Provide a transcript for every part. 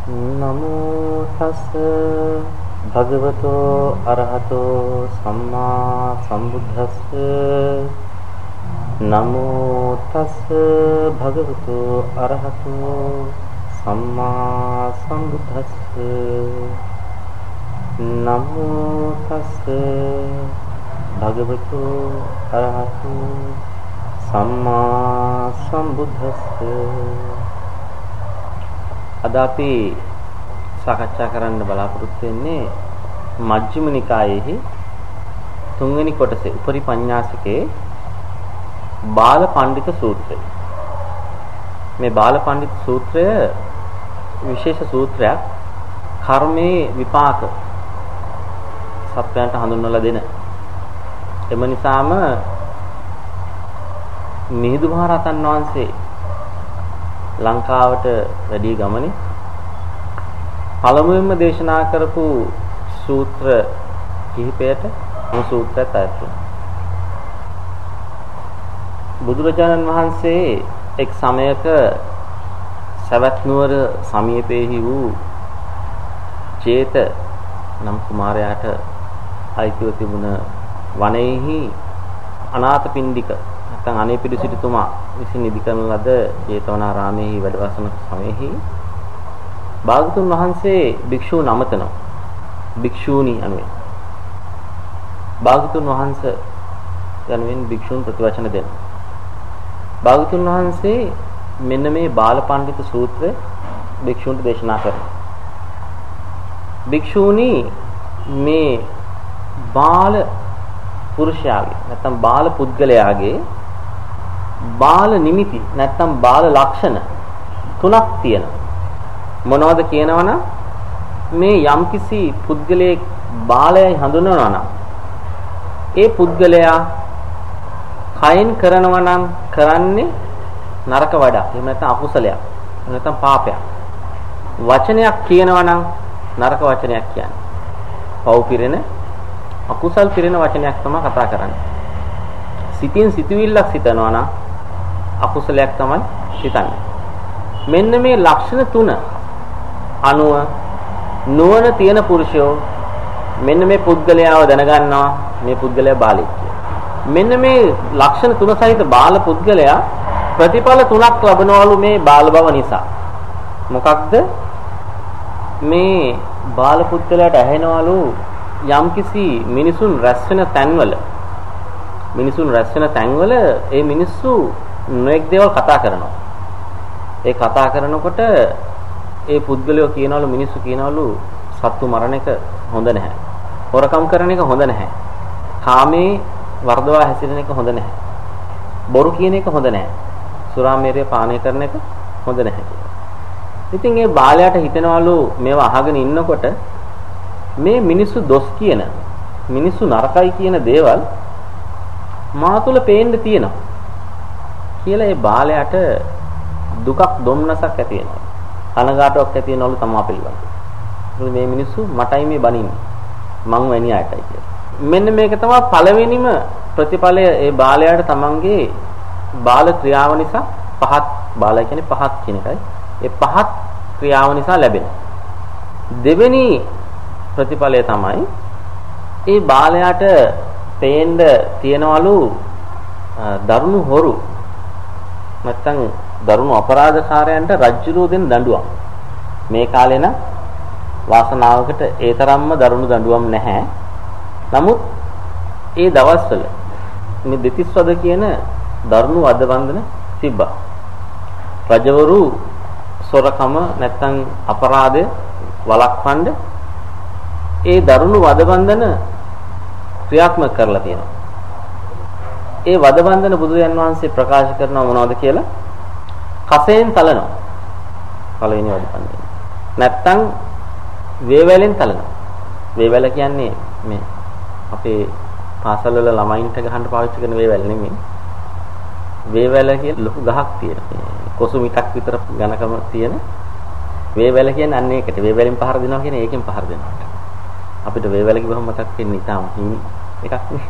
නමෝ තස් භගවතෝ අරහතෝ සම්මා සම්බුද්දස්ස නමෝ තස් භගවතෝ අරහතෝ සම්මා සම්බුද්දස්ස නමෝ තස් භගවතෝ අරහතෝ සම්මා සම්බුද්දස්ස. අද අපි සාකච්ඡා කරන්න බලාපොරොත්තු වෙන්නේ මජ්ක්‍ධිම නිකායේහි තුන්වෙනි කොටසේ උපරි පඤ්ඤාසිකේ බාල පඬිත සූත්‍රය. මේ බාල පඬිත සූත්‍රය විශේෂ සූත්‍රයක්. කර්මයේ විපාක සත්‍යයන්ට හඳුන්වලා දෙන. එම නිසාම මිහිඳු මහ රහතන් වහන්සේ ලංකාවට වැඩි ගමනේ පළමුවෙන්ම දේශනා කරපු සූත්‍ර කිහිපයට මේ සූත්‍රයත් අයත් වෙනවා. බුදුරජාණන් වහන්සේ එක් සමයක සවැත් නුවර සමීපයේහි වූ චේත නම් කුමාරයාට අයිතිව තිබුණ වනයේහි අනාථපිණ්ඩික නැත්නම් අනේපිඩු සිටුතුමා විසින් ඉදි කරන ලද ජේතවනාරාමයේහි වැඩවසන සමයෙහි භාගතුන් වහන්සේ භික්ෂූන් අමතනවා. භික්ෂූනි අනුවෙන් භාගතුන් වහන්සේ යනුවෙන් භික්ෂූන් ප්‍රතිවචන දෙනවා. භාගතුන් වහන්සේ මෙන්න මේ බාල පඬිත සූත්‍රය භික්ෂූන්ට දේශනා කරනවා. භික්ෂූනි මේ බාල පුරුෂයාගේ නැත්නම් බාල පුද්ගලයාගේ බාල නිමිති නැත්නම් බාල ලක්ෂණ තුනක් තියෙනවා. මොනවද කියනවනම් මේ යම්කිසි පුද්ගලයෙක් බාලයයි හඳුන්වනවා නම් ඒ පුද්ගලයා කයින් කරනවා නම් කරන්නේ නරක වැඩක්. එහෙම නැත්නම් අකුසලයක්. එහෙම නැත්නම් පාපයක්. වචනයක් කියනවා නම් නරක වචනයක් කියන්නේ. පව් පිරෙන අකුසල් පිරෙන වචනයක් තමයි කතා කරන්නේ. සිතින් සිතුවිල්ලක් සිතනවා නම් අකුසලයක් තමයි සිතන්නේ. මෙන්න මේ ලක්ෂණ තුන අනුව නුවණ තියෙන පුරුෂයෝ මෙන්න මේ පුද්ගලයාව දැනගන්නවා මේ පුද්ගලයා බාලෙක් කියලා. මෙන්න මේ ලක්ෂණ තුන සහිත බාල පුද්ගලයා ප්‍රතිඵල තුනක් ලබනවලු මේ බාල බව නිසා. මොකක්ද? මේ බාල පුද්ගලයාට ඇහෙනවලු යම්කිසි මිනිසුන් රැස් වෙන තැන්වල ඒ මිනිස්සු නොඑක් දේවල් කතා කරනවා. ඒ කතා කරනකොට ඒ පුද්ගලයෝ කියනවලු මිනිස්සු කියනවලු සත්තු මරණ එක හොඳ නැහැ. හොරකම් කරන එක හොඳ නැහැ. කාමේ වර්ධවා හැසිරෙන එක හොඳ නැහැ. බොරු කියන එක හොඳ නැහැ. සුරාමේරය පානය කරන එක හොඳ නැහැ කියලා. ඉතින් ඒ බාලයාට හිතෙනවලු මේවා අහගෙන ඉන්නකොට මේ මිනිස්සු දොස් කියන මිනිස්සු නරකයි කියන දේවල් මා තුල පේන්න තියෙනවා කියලා ඒ බාලයාට දුකක් දුම්නසක් ඇති වෙනවා. කනගාටුවක් ඇති වෙනවලු තමා පිළිබඳ. මොකද මේ මිනිස්සු මටයි මේ බනින්නේ. මං වැනි අයටයි කියලා. මෙන්න මේක තමයි පළවෙනිම ප්‍රතිඵලය ඒ බාලයාට තමන්ගේ බාල ක්‍රියාව නිසා පහත් බාලය කියන්නේ පහත් කියන එකයි. ඒ පහත් ක්‍රියාව නිසා ලැබෙන. දෙවෙනි ප්‍රතිඵලය තමයි ඒ බාලයාට පේන්න තියනවලු දරුණු හොරු නැත්තම් දරුණු අපරාධකාරයන්ට රජ්ජුරුව දෙන දඬුවම්. මේ කාලේ නම් වාසනාවකට ඒ තරම්ම දරුණු දඬුවම් නැහැ. නමුත් ඒ දවස්වල මේ දෙතිස්වද කියන දරුණු වදවන්දන තිබ්බා. රජවරු සොරකම නැත්තම් අපරාධය වළක්වන්න ඒ දරුණු වදවන්දන ක්‍රියාත්මක කරලා තියෙනවා. ඒ වදවන්දන බුදුරජාන් වහන්සේ ප්‍රකාශ කරනවා මොනවද කියලා? කසයෙන් තලනවා. පළවෙනි වදවන්දන. නැත්තම් වේවැලෙන් තලනවා. වේවැල කියන්නේ මේ අපේ පාසල් වල ළමයින්ට ගහන්න පාවිච්චි කරන වේවැල නෙමෙයි. වේවැල කියන්නේ ලොකු ගහක් තියෙන. කොසු මිටක් විතර ඝනකම තියෙන වේවැල කියන්නේ අන්න ඒකට. වේවැලෙන් පහර දෙනවා කියන්නේ ඒකෙන් පහර දෙනවා. අපිට වේවැල කිව්වම මතක් වෙන්නේ ඊටාම හිමි එකක් නේ.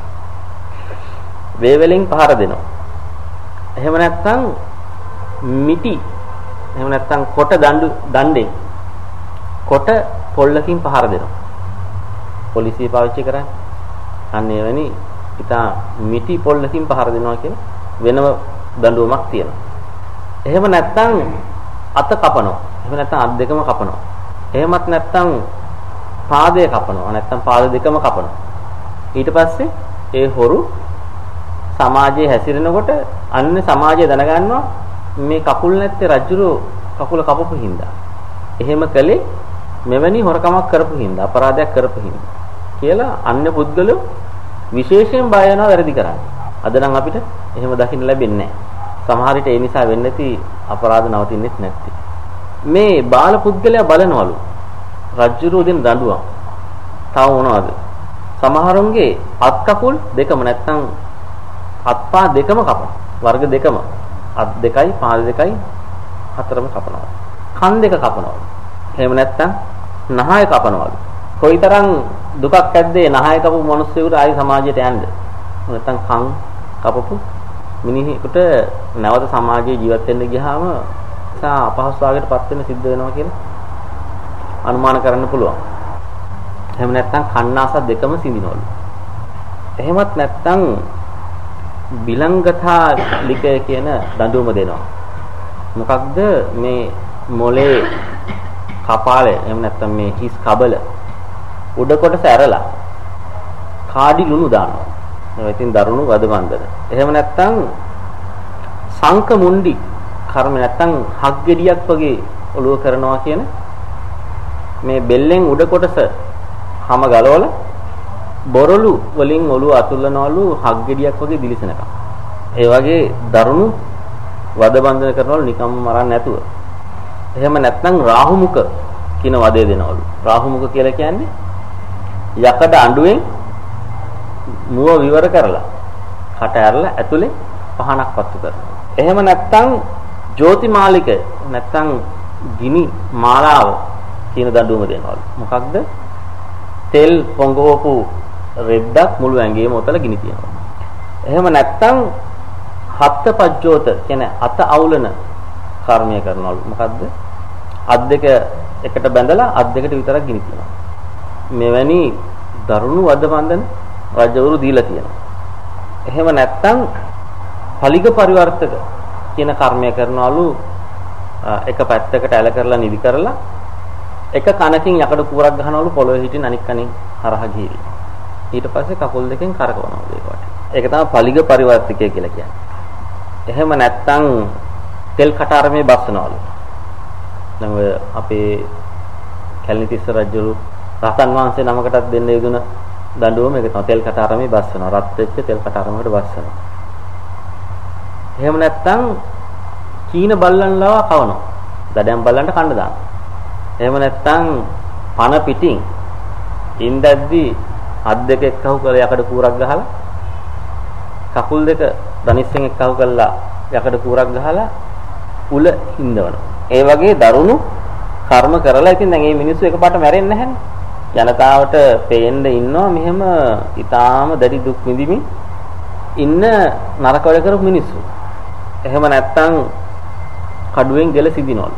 වේවැලෙන් පහර දෙනවා. එහෙම නැත්නම් මිටි එහෙම නැත්නම් කොට දණ්ඩෙන් කොට පොල්ලකින් පහර දෙනවා. පොලිසිය පාවිච්චි කරන්නේ. අන්න එවැනි ඉතා මිටි පොල්ලකින් පහර දෙනවා කියන වෙනම දඬුවමක් තියෙනවා. එහෙම නැත්නම් අත කපනවා. එහෙම නැත්නම් අත් දෙකම කපනවා. එහෙමත් නැත්නම් පාදය කපනවා. නැත්නම් පාද දෙකම කපනවා. ඊට පස්සේ ඒ හොරු සමාජයේ හැසිරෙනකොට අන්න සමාජය දැනගන්නවා මේ කකුල් නැත්තේ රජුරෝ කකුල කපපු හින්දා. එහෙම කළේ මෙවැනි හොරකමක් කරපු හින්දා, අපරාධයක් කරපු හින්දා කියලා අන්‍ය පුද්ගලයෝ විශේෂයෙන් බය වෙනවා වැරදි කරන්නේ. අද නම් අපිට එහෙම දකින්න ලැබෙන්නේ නැහැ. සමහර විට ඒ නිසා වෙන්නේ නැති අපරාධ නවතින්නෙත් නැති. මේ බාල පුද්ගලයා බලනවලු රජුරෝ දෙන දඬුවම්. තව මොනවද? සමහරුන්ගේ අත් කකුල් දෙකම නැත්තම් අත්පා දෙකම කපනවා. වර්ග දෙකම. අත් දෙකයි, පාද දෙකයි, හතරම කපනවා. කන් දෙක කපනවා. එහෙම නැත්තම් නහය කපනවා. කොයිතරම් දුකක් ඇද්දේ නහය කපපු මිනිස්සුන්ට ආයි සමාජයට යන්න. නැත්තම් කන් කපපු මිනිහෙකුට නැවත සමාජයේ ජීවත් වෙන්න ගියාම සා අපහසුතාවයකටපත් වෙන්න සිද්ධ වෙනවා කියලා අනුමාන කරන්න පුළුවන්. එහෙම නැත්තම් කන්නාස දෙකම සිඳිනවලු. එහෙමත් නැත්තම් බිලංගතා ලිකය කියන දඬුවම දෙනවා. මොකක්ද මේ මොලේ කපාලේ එහෙම නැත්තම් මේ හිස් කබල උඩ කොටස ඇරලා කාඩි ලුණු දානවා. ඒ ඉතින් දරුණු වද බන්ධන. එහෙම නැත්තම් සංක මුණ්ඩි කර්ම නැත්තම් හක් ගෙඩියක් වගේ ඔලුව කරනවා කියන මේ බෙල්ලෙන් උඩ කොටස හැම ගලවලා බොරළු වලින් ඔලුව අතුල්ලනවලු හක් ගෙඩියක් වගේ දිලිසෙනකම්. ඒ වගේ දරුණු වද බන්ධන කරනවලු නිකම්ම මරන්න නැතුව. එහෙම නැත්නම් රාහුමුක කියන වදේ දෙනවලු. රාහුමුක කියලා කියන්නේ යකඩ අඬුවෙන් මුව විවර කරලා කට ඇරලා ඇතුලේ පහනක් පත්තු කරනවා. එහෙම නැත්නම් ජෝතිමාලික නැත්නම් ගිනි මාලාව කියන දඬුවම දෙනවලු. මොකක්ද? තෙල් පොඟවපු රෙද්දක් මුළු ඇඟේම ඔතල ගිනි තියනවා. එහෙම නැත්නම් හත්ත පජ්ජෝත කියන්නේ අත අවුලන කර්මය කරනවලු. මොකද්ද? අත් දෙක එකට බැඳලා අත් දෙකට විතරක් ගිනි තියනවා. මෙවැනි දරුණු වද බන්ධන රජවරු දීලා තියෙනවා. එහෙම නැත්නම් පලිග පරිවර්තක කියන කර්මය කරනවලු. එක පැත්තකට ඇල කරලා නිදි කරලා එක කනකින් යකඩ කුරක් ගහනවලු පොළොවේ හිටින් අනික් කනින් හරහා ගිහිල්ලා. ඊට පස්සේ කකුල් දෙකෙන් කරකවනවලු ඒකට. ඒක තමයි පලිග පරිවර්තකය කියලා කියන්නේ. එහෙම නැත්නම් තෙල් කටාරමේ බස්සනවලු. දැන් ඔය අපේ කැලණිතිස්ස රජු රහතන් වහන්සේ නමකටත් දෙන්න යෙදුන දඬුවම ඒක තමයි තෙල් කටාරමේ බස්සනවා. රත් වෙච්ච තෙල් කටාරමකට බස්සනවා. එහෙම නැත්නම් චීන බල්ලන් ලවා කවනවා. දඩයන් බල්ලන්ට කන්න දානවා. එහෙම නැත්නම් පන පිටින් ඉන්දද්දි අත් දෙක එක්කහු කරලා යකඩ කූරක් ගහලා කකුල් දෙක ධනිස්සෙන් එක්කහු කරලා යකඩ කූරක් ගහලා උල හින්දවනවා. ඒ වගේ දරුණු කර්ම කරලා ඉතින් දැන් මේ මිනිස්සු එකපාරට මැරෙන්නේ නැහැනේ. ජනතාවට පේන්න ඉන්නවා මෙහෙම ඊටාම දැඩි දුක් විඳිමින් ඉන්න නරක වැඩ කරපු මිනිස්සු. එහෙම නැත්නම් කඩුවෙන් ගෙල සිදිනවලු.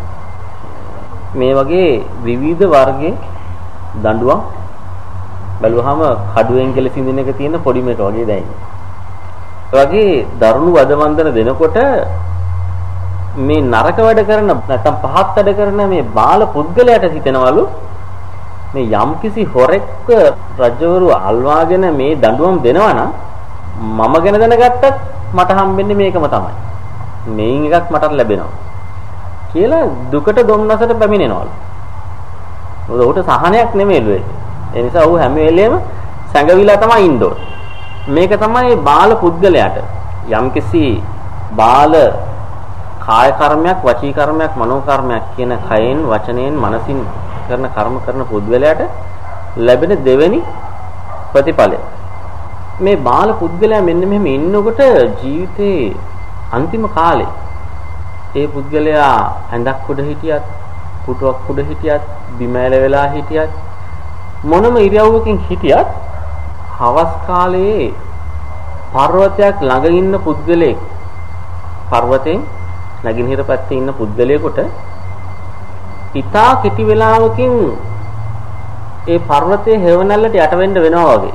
මේ වගේ විවිධ වර්ගයේ දඬුවම් බැලුවහම කඩුවෙන් ගෙල සිඳින එක තියෙන පොඩි මේක වගේ දැනෙන්නේ. ඒ වගේ දරුණු වද වන්දන දෙනකොට මේ නරක වැඩ කරන නැත්නම් පහත් වැඩ කරන මේ බාල පුද්ගලයාට හිතෙනවලු මේ යම්කිසි හොරෙක්ව රජවරු අල්වාගෙන මේ දඬුවම් දෙනවා නම් මම ගැන දැනගත්තත් මට හම්බෙන්නේ මේකම තමයි. මේන් එකක් මටත් ලැබෙනවා. කියලා දුකට දුම්නසට පැමිණෙනවලු. මොකද උට සහනයක් නෙමෙයිලු ඒක. ඒ නිසා ඌ හැම වෙලේම සැඟවිලා තමයි ඉන්න ඕනේ. මේක තමයි බාල පුද්ගලයාට යම්කිසි බාල කාය කර්මයක්, වචී කර්මයක්, මනෝ කර්මයක් කියන කයෙන්, වචනයෙන්, මනසින් කරන කර්ම කරන පුද්ගලයාට ලැබෙන දෙවෙනි ප්‍රතිඵලය. මේ බාල පුද්ගලයා මෙන්න මෙහෙම ඉන්නකොට ජීවිතේ අන්තිම කාලේ ඒ පුද්ගලයා ඇඳක් උඩ හිටියත්, පුටුවක් උඩ හිටියත්, බිම ඇල වෙලා හිටියත්, මොනම ඉරියව්වකින් හිටියත් හවස් කාලේ පර්වතයක් ළඟ ඉන්න පුද්ගලයෙක් පර්වතෙන් නැගිනහිර පැත්තේ ඉන්න පුද්ගලයෙකුට ඉතා කෙටි වෙලාවකින් ඒ පර්වතයේ හේවණල්ලට යට වෙන්න වෙනවා වගේ.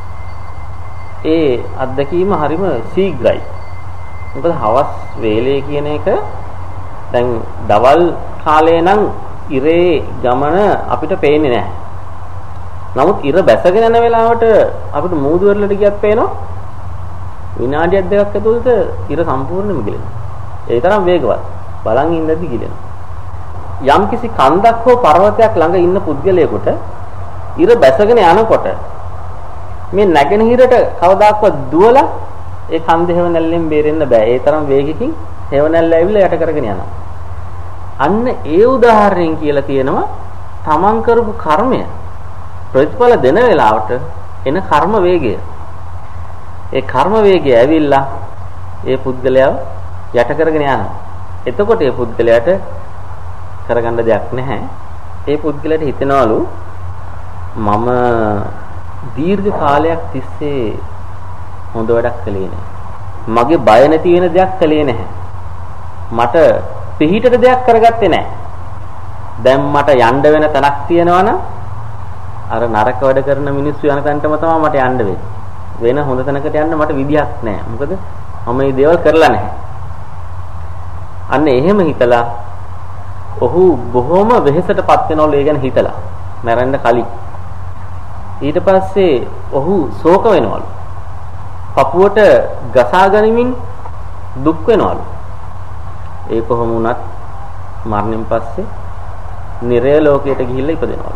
ඒ අත්දැකීම හරිම ශීඝ්‍රයි. මොකද හවස් වේලේ කියන එක දැන් දවල් කාලේ නම් ඉරේ ගමන අපිට පේන්නේ නැහැ. නමුත් ඉර බැසගෙන යන වෙලාවට අපිට මූදු වලට ගියත් පේනවා විනාඩියක් දෙකක් ඇතුළත ඉර සම්පූර්ණයෙන්ම ගිලෙනවා. ඒ තරම් වේගවත්. බලන් ඉඳද්දි ගිලෙනවා. යම්කිසි කන්දක් හෝ පර්වතයක් ළඟ ඉන්න පුද්ගලයෙකුට ඉර බැසගෙන යනකොට මේ නැගෙනහිරට කවදාක්වත් දුවලා ඒ කන්ද හේවණල්ලෙන් බේරෙන්න බෑ. ඒ තරම් වේගකින් හේවණල්ල ඇවිල්ලා යට කරගෙන යනවා. අන්න ඒ උදාහරණයෙන් කියලා තියෙනවා තමන් කරපු කර්මය ප්‍රතිඵල දෙන වෙලාවට එන කර්ම වේගය. ඒ කර්ම වේගය ඇවිල්ලා ඒ පුද්ගලයාව යට කරගෙන යනවා. එතකොට ඒ පුද්ගලයාට කරගන්න දෙයක් නැහැ. ඒ පුද්ගලයාට හිතෙනවලු මම දීර්ඝ කාලයක් තිස්සේ හොඳ වැඩක් කළේ නැහැ. මගේ බය නැති වෙන දෙයක් කළේ නැහැ. මට පිහිටට දෙයක් කරගත්තේ නැහැ. දැන් මට යන්න වෙන තැනක් තියෙනවනම් අර නරක වැඩ කරන මිනිස්සු යන තැනටම තමයි මට යන්න වෙන්නේ. වෙන හොඳ තැනකට යන්න මට විදියක් නැහැ. මොකද මම මේ දේවල් කරලා නැහැ. අන්න එහෙම හිතලා ඔහු බොහොම වෙහෙසටපත් වෙනවලු ඒ ගැන හිතලා. මැරෙන්න කලින්. ඊට පස්සේ ඔහු ශෝක වෙනවලු. පපුවට ගසා ගනිමින් දුක් වෙනවලු. ඒ කොහොම වුණත් මරණයෙන් පස්සේ නිරය ලෝකයට ගිහිල්ලා ඉපදෙනවලු.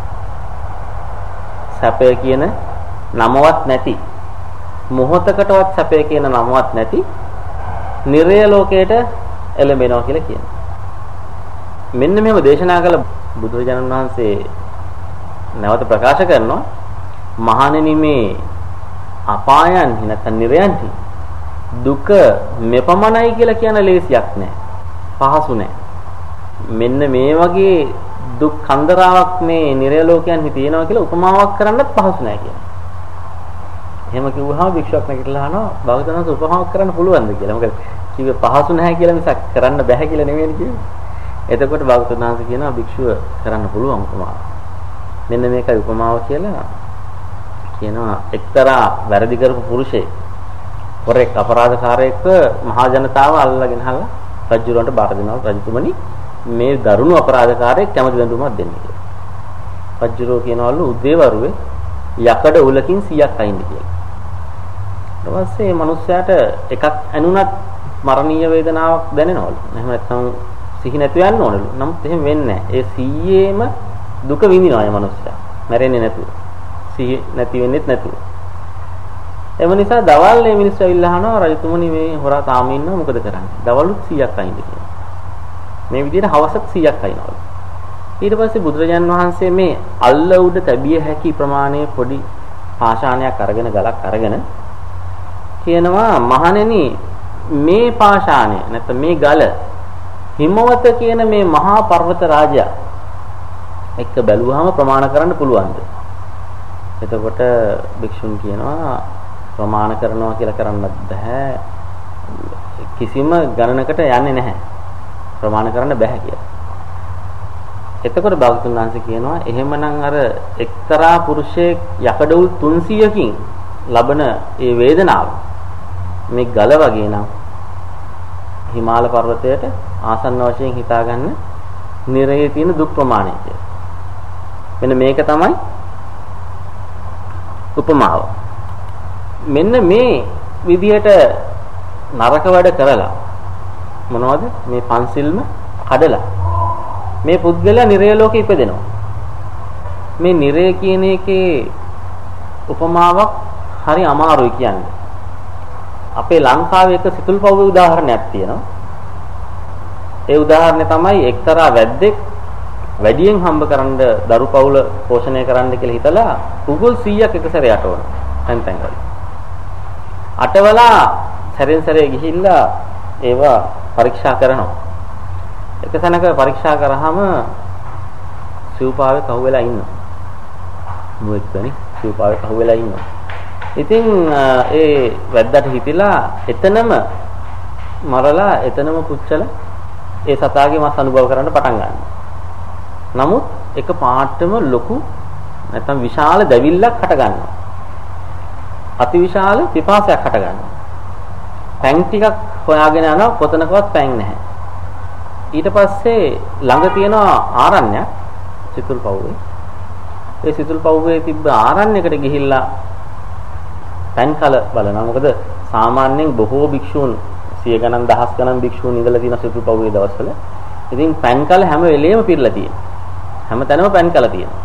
සැපය කියන නමවත් නැති මොහොතකටවත් සැපය කියන නමවත් නැති නිරය ලෝකයට එළඹෙනවා කියලා කියනවා. මෙන්න මෙහෙම දේශනා කළ බුදුරජාණන් වහන්සේ නැවත ප්‍රකාශ කරනවා මහණෙනි මේ අපායන්හි නැත්නම් නිරයන්හි දුක මෙපමණයි කියලා කියන ලේසියක් නැහැ. පහසු නැහැ. මෙන්න මේ වගේ දුක් කන්දරාවක් මේ නිරය ලෝකයන්හි තියෙනවා කියලා උපමාවක් කරන්නත් පහසු නැහැ කියනවා. එහෙම කිව්වහම භික්ෂුවක් නැගිටලා අහනවා භාගතුන්වහන්සේ උපමාවක් කරන්න පුළුවන්ද කියලා. මොකද කිව්වේ පහසු නැහැ කියලා මිසක් කරන්න බෑ කියලා නෙවෙයි කිව්වේ. එතකොට භාගතුන්වහන්සේ කියනවා භික්ෂුව කරන්න පුළුවන් උපමාව. මෙන්න මේකයි උපමාව කියලා කියනවා. එක්තරා වැරදි කරපු පුරුෂයෙක් වරෙක් අපරාධකාරයෙක්ව මහා ජනතාව අල්ලගෙන හල්ලා රජුරන්ට බාර දෙනවා. රජතුමනි මේ දරුණු අපරාධකාරයෙක් කැමති දඬුවමක් දෙන්න කියලා. රජුරෝ කියනවලු උදේවරුේ යකඩ උලකින් 100ක් අයින්ද කියලා. ඊට පස්සේ මේ මිනිස්යාට එකක් ඇනුණත් මරණීය වේදනාවක් දැනෙනවලු. එහෙම නැත්නම් සිහි නැතු යන්න ඕනලු. නමුත් එහෙම වෙන්නේ නැහැ. ඒ 100ේම දුක විඳිනවා මේ මිනිස්යා. මැරෙන්නේ නැතුව. සිහි නැති වෙන්නේත් නැතුව. එම නිසා දවල් මේ මිනිස්සු ඇවිල්ලා අහනවා රජතුමනි මේ හොරා තාම ඉන්නවා මොකද කරන්නේ? දවල්ුත් 100ක් අයින්ද කියලා. මේ විදිහට හවසත් 100ක් අයින්වලු. ඊට පස්සේ බුදුරජාන් වහන්සේ මේ අල්ල උඩ තැබිය හැකි ප්‍රමාණයේ පොඩි පාෂාණයක් අරගෙන ගලක් අරගෙන කියනවා මහණෙනි මේ පාෂාණය නැත්නම් මේ ගල හිමවත කියන මේ මහා පර්වත රාජයා එක්ක බැලුවාම ප්‍රමාණ කරන්න පුළුවන්ද? එතකොට භික්ෂුන් කියනවා ප්‍රමාණ කරනවා කියලා කරන්නත් බෑ. කිසිම ගණනකට යන්නේ නැහැ. ප්‍රමාණ කරන්න බෑ කියලා. එතකොට භාගතුන් වහන්සේ කියනවා එහෙමනම් අර එක්තරා පුරුෂයෙක් යකඩවුල් 300කින් ලබන ඒ වේදනාව මේ ගල වගේ නම් හිමාල පර්වතයට ආසන්න වශයෙන් හිතාගන්න නිරයේ තියෙන දුක් ප්‍රමාණය කියලා. මෙන්න මේක තමයි උපමාව. මෙන්න මේ විදිහට නරක වැඩ කරලා මොනවද මේ පන්සිල්ම කඩලා මේ පුද්ගලයා නිරය ලෝකෙ ඉපදෙනවා. මේ නිරය කියන එකේ උපමාවක් හරි අමාරුයි කියන්නේ. අපේ ලංකාවේ එක සිතුල්පව්වේ උදාහරණයක් තියෙනවා. ඒ උදාහරණය තමයි එක්තරා වැද්දෙක් වැඩියෙන් හම්බ කරන්න දරු පවුල පෝෂණය කරන්න කියලා හිතලා උගුල් 100ක් එක සැරේ අටවන. තැන් වල. අටවලා සැරෙන් සැරේ ගිහිල්ලා ඒවා පරීක්ෂා කරනවා. එක තැනක පරීක්ෂා කරාම සිව්පාවේ කහුවෙලා ඉන්නවා. මුවෙක්වනේ සිව්පාවේ කහුවෙලා ඉන්නවා. ඉතින් ඒ වැද්දාට හිතිලා එතනම මරලා එතනම පුච්චලා ඒ සතාගේ මස් අනුභව කරන්න පටන් ගන්නවා. නමුත් එක පාටම ලොකු නැත්නම් විශාල දැවිල්ලක් හට ගන්නවා. අතිවිශාල පිපාසයක් හට ගන්නවා. පැන් ටිකක් හොයාගෙන යනවා කොතනකවත් පැන් නැහැ. ඊට පස්සේ ළඟ තියෙන ආරණ්‍යයක් සිතුල්පව්වේ. ඒ සිතුල්පව්වේ තිබ්බ ආරණ්‍යයකට ගිහිල්ලා පැන් කල බලනවා. මොකද සාමාන්‍යයෙන් බොහෝ භික්ෂූන් 100 ගණන් 1000 ගණන් භික්ෂූන් ඉඳලා තියෙන සිතුල්පව්වේ දවස්වල. ඉතින් පැන් කල හැම වෙලේම පිරලා තියෙනවා. හැම තැනම පැන් කල තියෙනවා.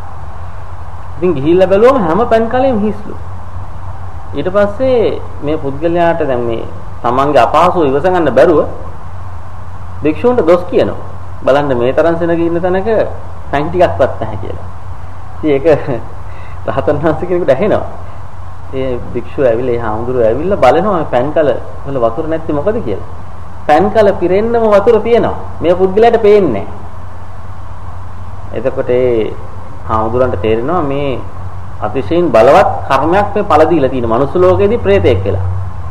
ඉතින් ගිහිල්ලා බැලුවම හැම පැන් කලෙම හිස්ලු. ඊට පස්සේ මේ පුද්ගලයාට දැන් මේ තමන්ගේ අපහසුව ඉවස ගන්න බැරුව භික්ෂූන්ට දොස් කියනවා. බලන්න මේ තරම් සෙනග ඉන්න තැනක පැන් ටිකක්වත් නැහැ කියලා. ඉතින් ඒක රහතන් වහන්සේ කෙනෙකුට ඇහෙනවා. ඒ භික්ෂුව ඇවිල්ලා ඒ හාමුදුරුවෝ ඇවිල්ලා බලනවා මේ පැන් කල වල වතුර නැත්තේ මොකද කියලා. පැන් කල පිරෙන්නම වතුර තියෙනවා. මේ පුද්ගලයාට පේන්නේ නැහැ. එතකොට ඒ හාමුදුරන්ට තේරෙනවා මේ අතිශයින් බලවත් කර්මයක් මේ පළ දීලා තියෙන මනුස්ස ලෝකයේදී ප්‍රේතෙක් කියලා.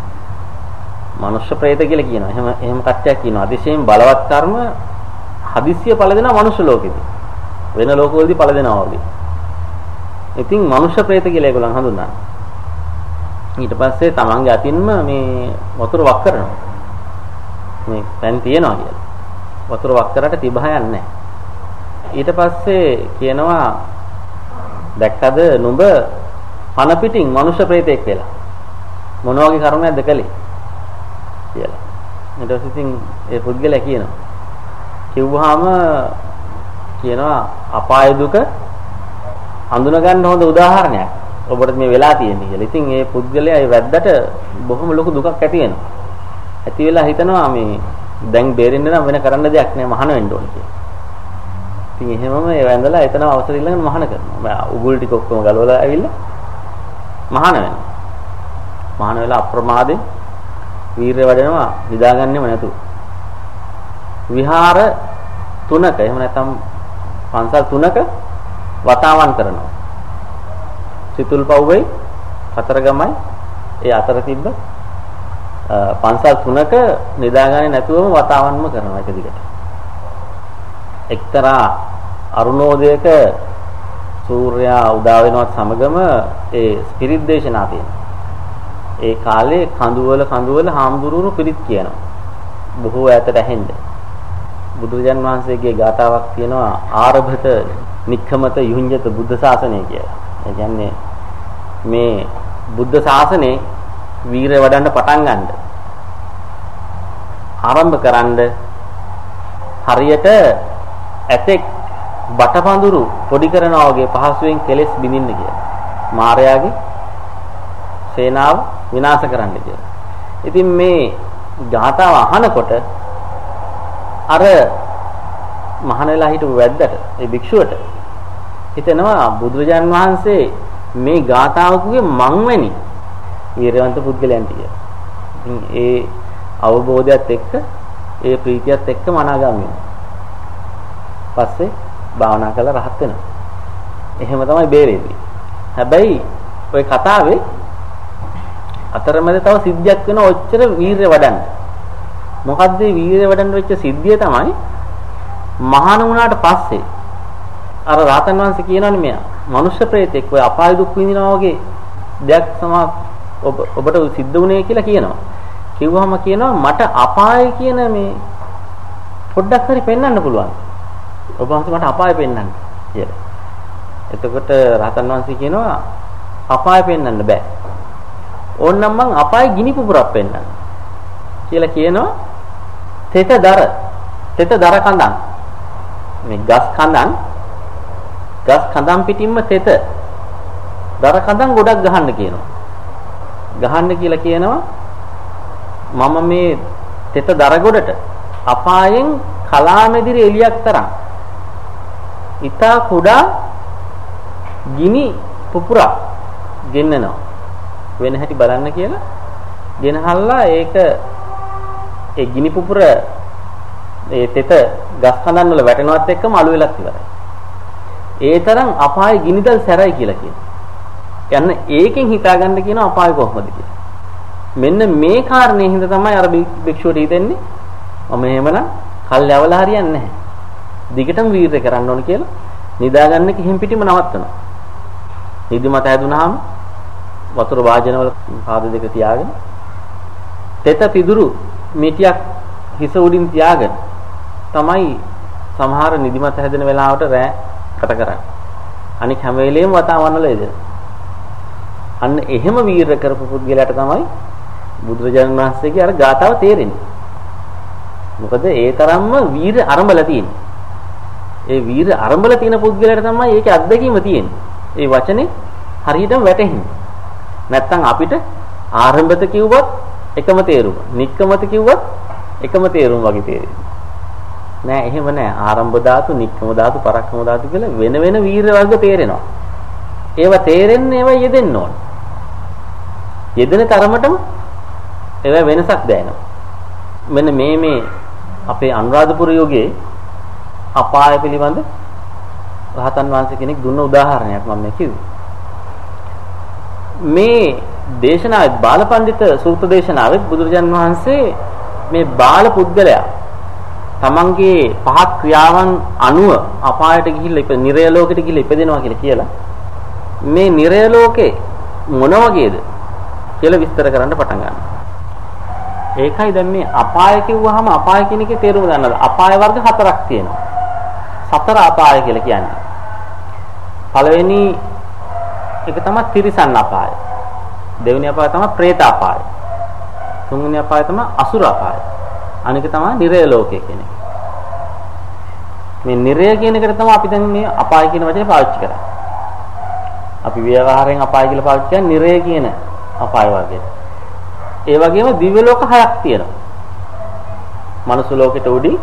මනුෂ්‍ය ප්‍රේත කියලා කියනවා. එහෙම කට්ටියක් කියනවා. අතිශයින් බලවත් කර්ම හදිස්සිය පළ දෙනවා මනුෂ්‍ය ලෝකෙදී. වෙන ලෝකවලදී පළ දෙනවා වගේ. ඉතින් මනුෂ්‍ය ප්‍රේත කියලා ඒගොල්ලන් හඳුන්වනවා. ඊට පස්සේ තමන්ගේ අතින්ම මේ වතුර වක් කරනවා. මේ පැන් තියනවා කියලා. වතුර වක් කරාට තිබහ යන්නේ නැහැ. ඊට පස්සේ කියනවා දැක්කද නුඹ පන පිටින් මනුෂ්‍ය ප්‍රේතෙක් වෙලා මොන වගේ කර්මයක්ද කළේ කියලා. ඊට පස්සේ ඉතින් ඒ පුද්ගලයා කියනවා කිව්වහම කියනවා අපාය දුක හඳුනා ගන්න හොඳ උදාහරණයක් ඔබට මේ වෙලා තියෙන්නේ කියලා. ඉතින් ඒ පුද්ගලයා ඒ වැද්දට බොහොම ලොකු දුකක් ඇති වෙනවා. ඇති වෙලා හිතනවා මේ දැන් බේරෙන්න නම් වෙන කරන්න දෙයක් නෑ මහාන වෙන්න ඕනේ කියලා. ඉතින් එහෙමම ඒ වැඳලා එතන අවසර ඉල්ලගෙන මහාන කරනවා. උගුල් ටික ඔක්කොම ගලවලා ඇවිල්ලා මහාන වෙනවා. මහාන වෙලා අප්‍රමාදයෙන් වීරය වඩනවා නිදාගන්නෙම නැතුව. විහාර 3ක එහෙම නැත්නම් පන්සල් 3ක වතාවන් කරනවා. සිතුල්පව්වේ කතරගමයි ඒ අතර තිබ්බ පන්සල් 3ක නිදාගන්නේ නැතුවම වතාවන්ම කරනවා එක දිගට. එක්තරා අරුණෝදයක සූර්යයා උදා වෙනවත් සමගම ඒ ස්පිරිට් දේශනා තියෙනවා. ඒ කාලේ කඳුවල හාමුදුරුවෝ පිරිත් කියනවා. බොහෝ ඈතට ඇහෙන්න. බුදුරජාන් වහන්සේගේ ගාථාවක් තියෙනවා ආරභත නික්ඛමත යුඤ්ජත බුද්ධ ශාසනය කියලා. ඒ කියන්නේ මේ බුද්ධ ශාසනේ වීරය වඩන්න පටන් ගන්න. ආරම්භ කරන්න හරියට ඇතෙක් බටපඳුරු පොඩි කරනවා වගේ පහසුවෙන් කෙලෙස් බිඳින්න කියලා. මාරයාගේ සේනාව විනාශ කරන්න කියලා. ඉතින් මේ ගාථාව අහනකොට අර මහාන වෙලා හිටපු වැද්දට ඒ භික්ෂුවට හිතෙනවා බුදුරජාන් වහන්සේ මේ ගාථාවකගේ මංවැනි වීරවන්ත පුද්ගලයන් කියලා. ඉතින් ඒ අවබෝධයත් එක්ක ඒ ප්‍රීතියත් එක්ක මනාගාමී වෙනවා. පස්සේ භාවනා කරලා රහත් වෙනවා. එහෙම තමයි බේරෙන්නේ. හැබැයි ওই කතාවේ අතරමැද තව සිද්ධියක් වෙනවා ඔච්චර වීරය වඩන්න. මොකද්ද මේ වීරය වඩන්න වෙච්ච සිද්ධිය තමයි මහාන වුණාට පස්සේ අර රාතන් වහන්සේ කියනවනේ මෙයා මනුෂ්‍ය ප්‍රේතෙක් ඔය අපාය දුක් විඳිනවා වගේ දෙයක් සමා ඔබට සිද්ධ වුණේ කියලා කියනවා. කිව්වහම කියනවා මට අපාය කියන මේ පොඩ්ඩක් හරි පෙන්වන්න පුළුවන්. ඔබ වහන්සේ මට අපාය පෙන්වන්න කියලා. එතකොට රහතන් වහන්සේ කියනවා අපාය පෙන්වන්න බෑ. ඕන්නම් මං අපාය ගිනි පුපුරක් පෙන්වන්න කියලා කියනවා. තෙත දර කඳන් මේ ගස් කඳන් පිටින්ම තෙත දර කඳන් ගොඩක් ගහන්න කියනවා. ගහන්න කියලා කියනවා මම මේ තෙත දර ගොඩට අපායෙන් කලාමැදිරි එලියක් තරම් ඉතා කුඩා ගිනි පුපුරක් ගෙන්නනවා වෙන හැටි බලන්න කියලා ගෙනහල්ලා ඒක ඒ ගිනි පුපුර ඒ තෙත ගස් කඳන් වල වැටෙනවත් එක්කම අළු වෙලක් ඉවරයි. ඒ තරම් අපායේ ගිනිදල් සැරයි කියලා කියනවා. යන්න ඒකෙන් හිතාගන්න කියන අපාය කොහොමද කියලා. මෙන්න මේ කාරණේ හින්දා තමයි අර භික්ෂුවට හිතෙන්නේ මම එහෙමනම් කල් යවලා හරියන්නේ නැහැ. දිගටම වීරය කරන්න ඕන කියලා නිදාගන්න එක හිම් පිටිම නවත්තනවා. නිදිමත හැදුනහම වතුර වාජනවල පාද දෙක තියාගෙන තෙත පිදුරු මිටියක් හිස උඩින් තියාගෙන තමයි සමහර නිදිමත හැදෙන වෙලාවට රෑ කට කරන්නේ. අනික හැම වෙලෙම වතාවන්නල එද. අන්න එහෙම වීර කරපු පුද්ගලයාට තමයි බුදුරජාණන් වහන්සේගේ අර ගාථාව තේරෙන්නේ. මොකද ඒ තරම්ම වීර අරඹලා තියෙන්නේ. ඒ වීර අරඹලා තියෙන පුද්ගලයාට තමයි ඒකේ අත්දැකීම තියෙන්නේ. ඒ වචනේ හරියටම වැටහෙන්නේ. නැත්තම් අපිට ආරම්භත කිව්වත් එකම තේරුම. නික්කමත කිව්වත් එකම තේරුම වගේ තේරෙන්නේ. නෑ එහෙම නෑ. ආරම්භ ධාතු, නික්කම ධාතු, පරක්කම ධාතු කියලා වෙන වෙන වීර වර්ග තේරෙනවා. ඒවා තේරෙන්නේ ඒවා යෙදෙන්න ඕන. යෙදෙන තරමටම ඒවා වෙනසක් දැනෙනවා. මෙන්න මේ අපේ අනුරාධපුර යුගයේ අපාය පිළිබඳ රහතන් වහන්සේ කෙනෙක් දුන්න උදාහරණයක් මම කිව්වේ. මේ දේශනාවේ බාලපඬිත සූත්‍ර දේශනාවේ බුදුරජාන් වහන්සේ මේ බාල පුද්ගලයා තමන්ගේ පහත් ක්‍රියාවන් අනුව අපායට ගිහිල්ලා නිරය ලෝකෙට ගිහිල්ලා ඉපදෙනවා කියලා මේ නිරය ලෝකේ මොන වගේද කියලා විස්තර කරන්න පටන් ගන්නවා. ඒකයි දැන් මේ අපාය කිව්වහම අපාය කියන එකේ තේරුම ගන්නද? අපාය වර්ග හතරක් තියෙනවා. සතර අපාය කියලා කියන්නේ. පළවෙනි එක තමයි තිරිසන් අපාය. දෙවෙනි අපාය තමයි പ്രേත අපාය. තුන්වෙනි අපාය තමයි අසුර අපාය. අනික තමයි නිරය ලෝකය කියන එක. මේ නිරය කියන එකට තමයි අපි දැන් මේ අපාය කියන වචනේ පාවිච්චි කරන්නේ. අපි ව්‍යවහාරයෙන් අපාය කියලා පාවිච්චි කරන්නේ නිරය කියන අපාය වර්ගයට. ඒ වගේම දිව්‍ය ලෝක හයක් තියෙනවා. මනුස්ස ලෝකෙට උඩින්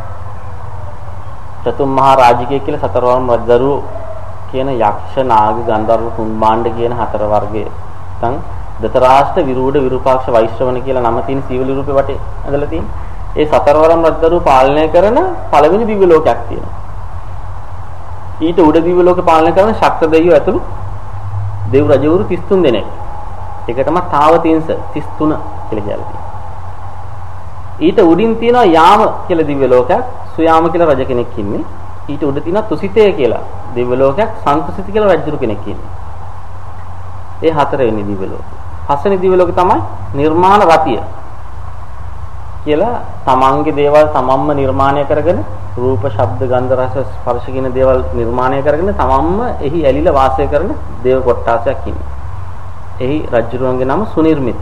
චතුම් මහා රාජිකය කියලා සතරවරම් රජදරුවෝ කියන යක්ෂ නාග ගන්ධර්ව කුම්භාණ්ඩ කියන හතර වර්ගයේ නැත්නම් දතරාෂ්ඨ විරූඪ විරූපාක්ෂ වෛශ්‍රවණ කියලා නම තියෙන සීවලි රූපේ වටේ ඇඳලා තියෙන. ඒ සතරවරම් රජදරුවෝ පාලනය කරන පළවෙනි දිව්‍ය ලෝකයක් තියෙනවා. ඊට උඩ දිව්‍ය ලෝකේ පාලනය කරන ශක්‍ර දෙවියෝ ඇතුළු දෙව් රජවරු 33 දෙනෙක්. ඒක තමයි තාවතිංස 33 කියලා කියනවා. ඊට උඩින් තියෙනවා යාම කියලා දිව්‍ය ලෝකයක්. සුයාම කියලා රජ කෙනෙක් ඉන්නේ. ඊට උඩ තියෙනවා තුසිතේ කියලා දිව්‍ය ලෝකයක්. සන්තුසිත කියලා රජුරු කෙනෙක් ඉන්නේ. ඒ හතරවෙනි දිව්‍ය ලෝකය. පස්වෙනි දිව්‍ය ලෝකය තමයි නිර්මාණ රතිය කියලා තමන්ගේ දේවල් තමන්ම නිර්මාණය කරගෙන රූප, ශබ්ද, ගන්ධ, රස, ස්පර්ශ කියන දේවල් නිර්මාණය කරගෙන තමන්ම එහි ඇලිලා වාසය කරන දේව කොට්ටාසයක් ඉන්නේ. එහි රජුරුවන්ගේ නම සුනිර්මිත.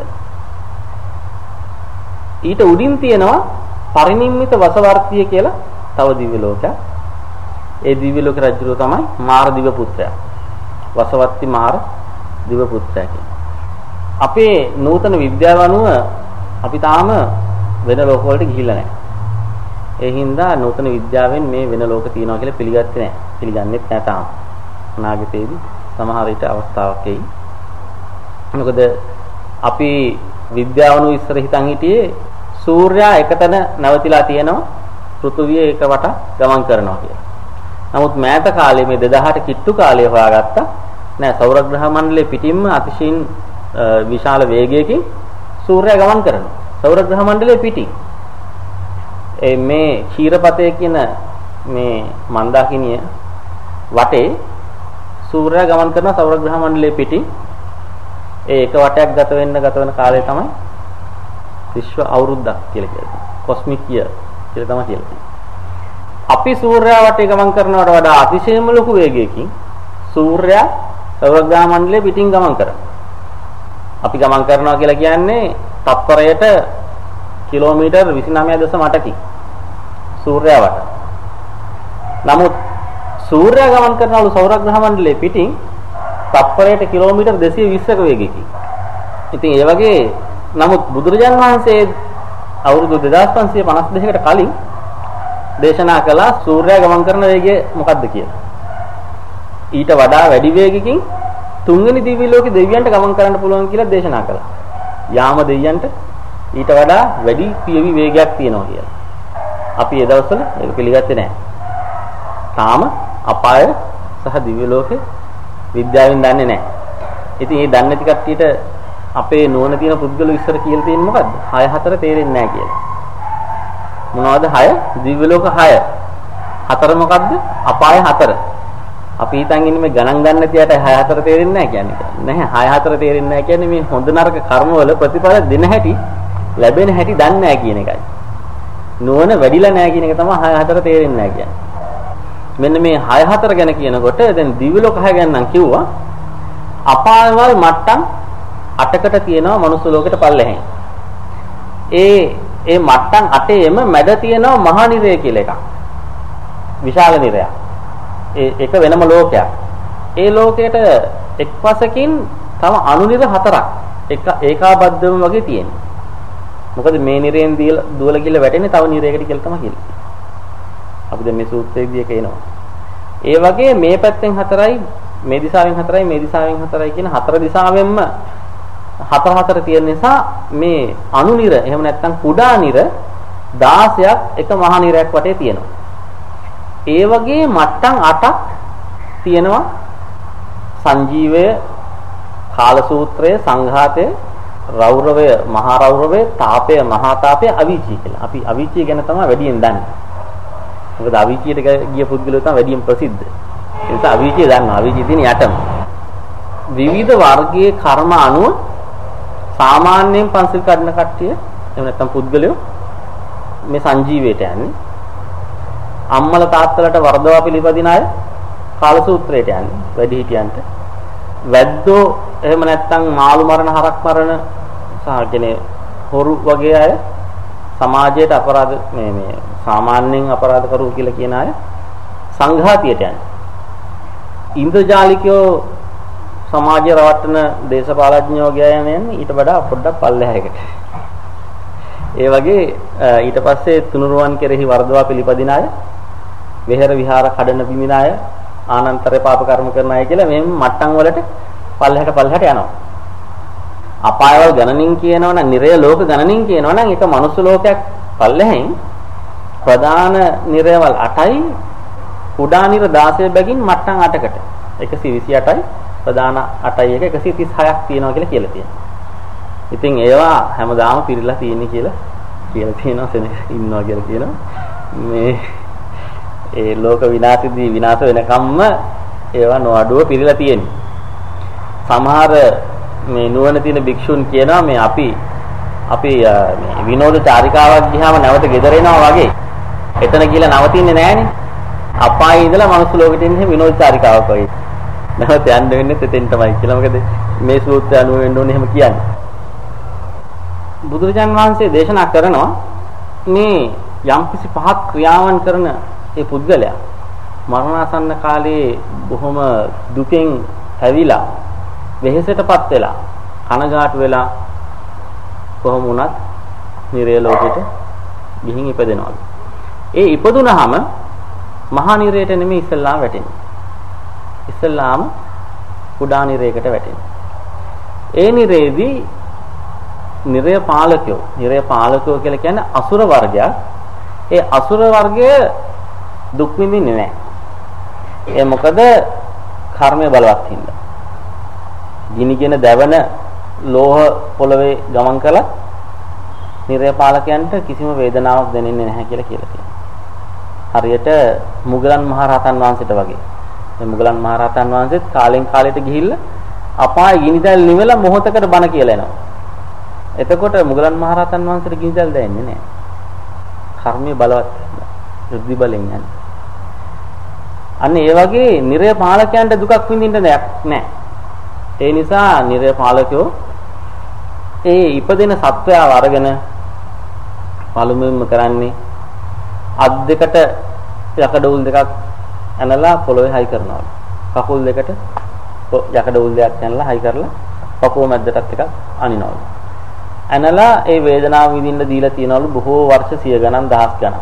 ඊට උඩින් තියෙනවා පරිනිම්මිත වසවර්තිය කියලා තව දිව්‍ය ලෝකයක්. ඒ දිව්‍ය ලෝක රජුරුව තමයි මාර දිව පුත්‍රයා. වසවර්ති මාර දිව පුත්‍රයා කියන්නේ. අපේ නූතන විද්‍යාව අනුව අපි තාම වෙන ලෝක වලට ගිහිල්ලා නැහැ. ඒ හින්දා නූතන විද්‍යාවෙන් මේ වෙන ලෝක තියෙනවා කියලා පිළිගත්තේ නැහැ. පිළිගන්නෙත් නැහැ තාම. අනාගතයේදී සමහර විට අවස්ථාවක් එයි. මොකද අපි විද්‍යාවනු ඉස්සර හිතන් හිටියේ සූර්යයා එකතැන නැවතිලා තියෙනවා පෘථුවිය එක වට ගමන් කරනවා කියලා. නමුත් මෑත කාලේ මේ 2000ට කිට්ටු කාලේ හොයාගත්තා නෑ සෞරග්‍රහ මණ්ඩලයේ පිටින්ම අතිශයින් විශාල වේගයකින් සූර්යයා ගමන් කරනවා. සෞරග්‍රහ මණ්ඩලයේ පිටින් මේ ක්ෂීරපතය කියන මේ මන්දාකිනිය වටේ සූර්යයා ගමන් කරන සෞරග්‍රහ මණ්ඩලයේ පිටින් ඒ එක වටයක් ගත වෙන කාලය තමයි විශ්ව අවුරුද්දක් කියලා කියනවා. කොස්මික් ඉයර් කියලා තමයි කියන්නේ. අපි සූර්යයා වටේ ගමන් කරනවට වඩා අතිශයම ලොකු වේගයකින් සූර්යයා සෞරග්‍රහ මණ්ඩලයේ පිටින් ගමන් කරනවා. අපි ගමන් කරනවා කියලා කියන්නේ තත්පරයට කිලෝමීටර් 29.8කින් සූර්යයා වට. නමුත් සූර්යයා ගමන් කරනවලු සෞරග්‍රහ මණ්ඩලයේ පිටින් තත්පරයට කිලෝමීටර් 220ක වේගයකින්. ඉතින් ඒ වගේ නමුත් බුදුරජාන් වහන්සේ අවුරුදු 2552කට කලින් දේශනා කළා සූර්යයා ගමන් කරන වේගය මොකක්ද කියලා. ඊට වඩා වැඩි වේගකින් තුන්වෙනි දිව්‍ය ලෝකේ දෙවියන්ට ගමන් කරන්න පුළුවන් කියලා දේශනා කළා. යාම දෙවියන්ට ඊට වඩා වැඩි පියවි වේගයක් තියෙනවා කියලා. අපි ඒ දවස්වල ඒක පිළිගත්තේ නැහැ. තාම අපාය සහ දිව්‍ය ලෝකේ විද්‍යාවෙන් දන්නේ නැහැ. ඉතින් මේ දන්නේ නැති කට්ටියට අපේ නුවණ තියෙන පුද්ගලයෝ ඉස්සර කියලා තියෙන්නේ මොකද්ද? 6 4 තේරෙන්නේ නැහැ කියලා. මොනවද 6? දිව්‍ය ලෝක 6. 4 මොකද්ද? අපාය 4. අපි හිතන් ඉන්නේ මේ ගණන් ගන්න තියට 6 4 තේරෙන්නේ නැහැ කියන්නේ. නැහැ 6 4 තේරෙන්නේ නැහැ කියන්නේ මේ හොඳ නරක කර්මවල ප්‍රතිඵල දෙන හැටි ලැබෙන හැටි දන්නේ නැහැ කියන එකයි. නුවණ වැඩිලා නැහැ කියන එක තමයි 6 4 තේරෙන්නේ නැහැ කියන්නේ. මෙන්න මේ 6 4 ගැන කියනකොට දැන් දිව්‍ය ලෝක 6 ගැන නම් කිව්වා අපායවල මට්ටම් 8කට තියෙනවා මනුස්ස ලෝකෙට පල්ලෙහෙන්. ඒ මට්ටම් 8ෙම මැද තියෙනවා මහා නිරය කියලා එකක්. විශාල නිරයක්. ඒක වෙනම ලෝකයක්. ඒ ලෝකයට එක්පසකින් තව අනුනිර 4ක් ඒකාබද්ධවම වගේ තියෙනවා. මොකද මේ නිරයෙන් දුවල ගිහලා වැටෙන්නේ තව නිරයකට කියලා තමයි කියන්නේ. අපි දැන් මේ සූත්‍රයේදී ඒක එනවා. ඒ වගේ මේ පැත්තෙන් 4යි මේ දිශාවෙන් 4යි මේ දිශාවෙන් 4යි කියන 4 දිශාවෙන්ම 4 තියෙන නිසා මේ අනුනිර එහෙම නැත්නම් කුඩා නිර 16ක් එක මහා නිරයක් වටේ තියෙනවා. ඒ වගේ මට්ටම් 8ක් තියෙනවා සංජීවය, කාලසූත්‍රය, සංඝාතය, රෞරවය, මහා රෞරවය, තාපය, මහා තාපය, අවීචී කියලා. අපි අවීචී ගැන තමයි වැඩියෙන් දන්නේ. මොකද අවීචීට ගිය පුද්ගලයෝ තමයි වැඩියෙන් ප්‍රසිද්ධ. ඒ නිසා අවීචී දන්නවා. අවීචී තියෙන යටම. විවිධ වර්ගයේ කර්ම අනුව සාමාන්‍යයෙන් පන්සිල් කඩන කට්ටිය එහෙම නැත්නම් පුද්ගලයෝ මේ සංජීවයට යන්නේ. අම්මල තාත්තලට වර්ධවා පිළිපදින අය කාලසූත්‍රයට යන්නේ වැඩි හිටියන්ට. වැද්දෝ එහෙම නැත්නම් මාළු මරණ හරක් මරණ සාකනේ හොරු වගේ අය සමාජයට අපරාධ මේ සාමාන්‍යයෙන් අපරාධ කරු කියලා කියන අය සංඝාතියට යන්නේ. ඉන්ද්‍රජාලිකයෝ සමාජය රවට්ටන දේශපාලඥයෝ ගෑයන්නේ ඊට වඩා පොඩ්ඩක් පල්ලෙහායකට. ඒ වගේ ඊට පස්සේ තුනුරුවන් කෙරෙහි වර්ධවා පිළිපදින අය, විහෙර විහාර කඩන බිමින අය, ආනන්තර පාප කර්ම කරන අය කියලා මේ මට්ටම් වලට පල්ලෙහාට යනවා. අපායවල ගණනින් කියනවනම් නිරය ලෝක ගණනින් කියනවනම් ඒක මනුස්ස ලෝකයක් පල්ලෙහෙන් ප්‍රධාන නිරයවල් 8යි කුඩා නිර 16 බැගින් මට්ටම් 8කට 128යි ප්‍රධාන 8යි එක 136ක් තියෙනවා කියලා තියෙනවා. ඉතින් ඒවා හැමදාම පිරීලා තියෙන්නේ කියලා තියෙනවා සෙනග ඉන්නවා කියලා කියනවා. මේ ඒ ලෝක විනාශෙදී විනාශ වෙනකම්ම ඒවා නොඅඩුව පිරීලා තියෙන්නේ. සමහර මේ නුවණ තියෙන භික්ෂුන් කියනවා මේ අපි මේ විනෝද චාරිකාවක් ගියාම නැවත ගෙදර එනවා වගේ. එතන ගිහලා නවතින්නේ නැහනේ. අපායේ ඉඳලා මනුස්ස ලෝකෙට එන්නේ විනෝද චාරිකාවක් වගේ. නැවත යන්න වෙන්නේ එතෙන් තමයි කියලා. මොකද මේ සූත්‍රය අනුව වෙන්න ඕනේ එහෙම කියන්නේ. බුදුරජාන් වහන්සේ දේශනා කරනවා මේ යම්කිසි පහක් ක්‍රියාවන් කරන ඒ පුද්ගලයා මරණාසන්න කාලේ බොහොම දුකෙන් හැවිලා වෙහෙසටපත් වෙලා කනගාටු වෙලා කොහොම වුණත් නිරය ලෝකෙට ගිහින් ඉපදෙනවා. ඒ ඉපදුනහම මහා නිරයට නෙමෙයි ඉස්සල්ලාම වැටෙන්නේ. ඉස්සල්ලාම කුඩා නිරයකට වැටෙන්නේ. ඒ නිරේදී නිරය පාලකයෝ කියලා කියන්නේ අසුර වර්ගයක්. ඒ අසුර වර්ගය දුක් විඳින්නේ නැහැ. ඒ මොකද කර්මය බලවත් හින්දා. ගිනිගෙන දැවන ලෝහ පොළවේ ගමන් කළත් නිරය පාලකයන්ට කිසිම වේදනාවක් දැනෙන්නේ නැහැ කියලා තියෙනවා. හරියට මුගලන් මහරහතන් වහන්සේට වගේ. මේ මුගලන් මහරහතන් වහන්සේත් කාලෙන් කාලයට ගිහිල්ලා අපාය ගිනිදැල් නිවෙලා මොහොතකට බණ කියලා එනවා. එතකොට මුගලන් මහරහතන් වහන්සේට ගිනිදැල් දැනෙන්නේ නැහැ. කර්මය බලවත් ඍද්ධි බලෙන් යන්නේ. අන්න ඒ වගේ නිරය පාලකයන්ට දුකක් විඳින්න දෙයක් නැහැ. ඒ නිසා නිරය පාලකයෝ ඒ ඉපදෙන සත්වයාව අරගෙන පළමුවෙන්ම කරන්නේ අත් දෙකට යකඩ උල් දෙකක් ඇනලා පොළොවේ හයි කරනවා. කකුල් දෙකට යකඩ උල් දෙකක් ඇනලා හයි කරලා පපුව මැද්දටත් එකක් අනිනවා. ඇනලා ඒ වේදනාව විඳින්න දීලා තියනවලු බොහෝ වර්ෂ 100 ගණන් දහස් ගණන්.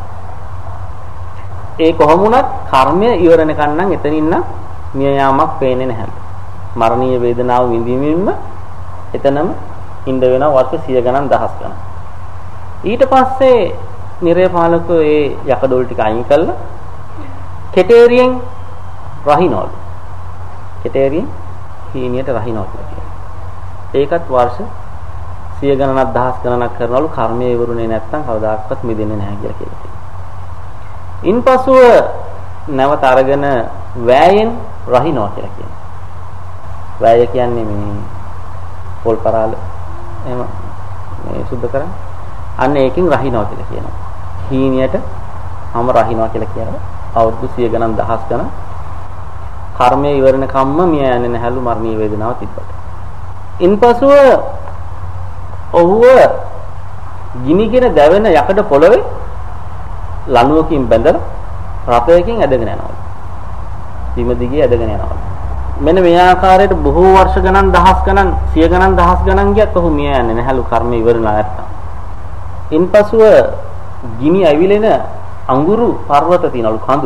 ඒ කොහොම වුණත් කර්මය ඉවරණකන් නම් එතනින් නම් මිය යාමක් පේන්නේ නැහැ. මරණීය වේදනාව විඳින්මින්ම එතනම ඉඳ වෙනවා වර්ෂ 100 ගණන් දහස් ගණන්. ඊට පස්සේ නිරය පාලකෝ ඒ යකඩෝල් ටික අයින් කළා කෙටේරියෙන් රහිනවලු. කෙටේරියෙන් හීනියට රහිනවා කියලා කියනවා. ඒකත් වර්ෂ 100 ගණනක් දහස් ගණනක් කරනවලු කර්මයේ ඉවරුනේ නැත්නම් කවදාකවත් මිදෙන්නේ නැහැ කියලා කියනවා. ඉන්පසුව නැවත අරගෙන වෑයෙන් රහිනවා කියලා කියනවා. වෑය කියන්නේ මේ පොල් පරාල එහෙම මේ සුද්ධ කරන්නේ. අන්න ඒකෙන් රහිනවා කියලා කියනවා. හීනියට හැම රහිනවා කියලා කියනවා. අවුරුදු 100 ගණන් දහස් ගණන් කර්මයේ ඉවරණ කම්ම මිය යන්නේ නැහැලු මරණීය වේදනාව තිබ්බට. ඉන්පසුව ඔහුව ගිනිගෙන දැවෙන යකඩ පොළවේ ලණුවකින් බැඳලා රථයකින් ඇදගෙන යනවා. බිම දිගේ ඇදගෙන යනවා. මෙන්න මේ ආකාරයට බොහෝ වර්ෂ ගණන් දහස් ගණන් 100 ගණන් දහස් ගණන් ගියත් ඔහු මිය යන්නේ නැහැලු කර්මයේ ඉවරලා නැත්තම්. ඉන්පසුව ගිනි ඇවිලෙන අඟුරු පර්වත තියනලු කඳු.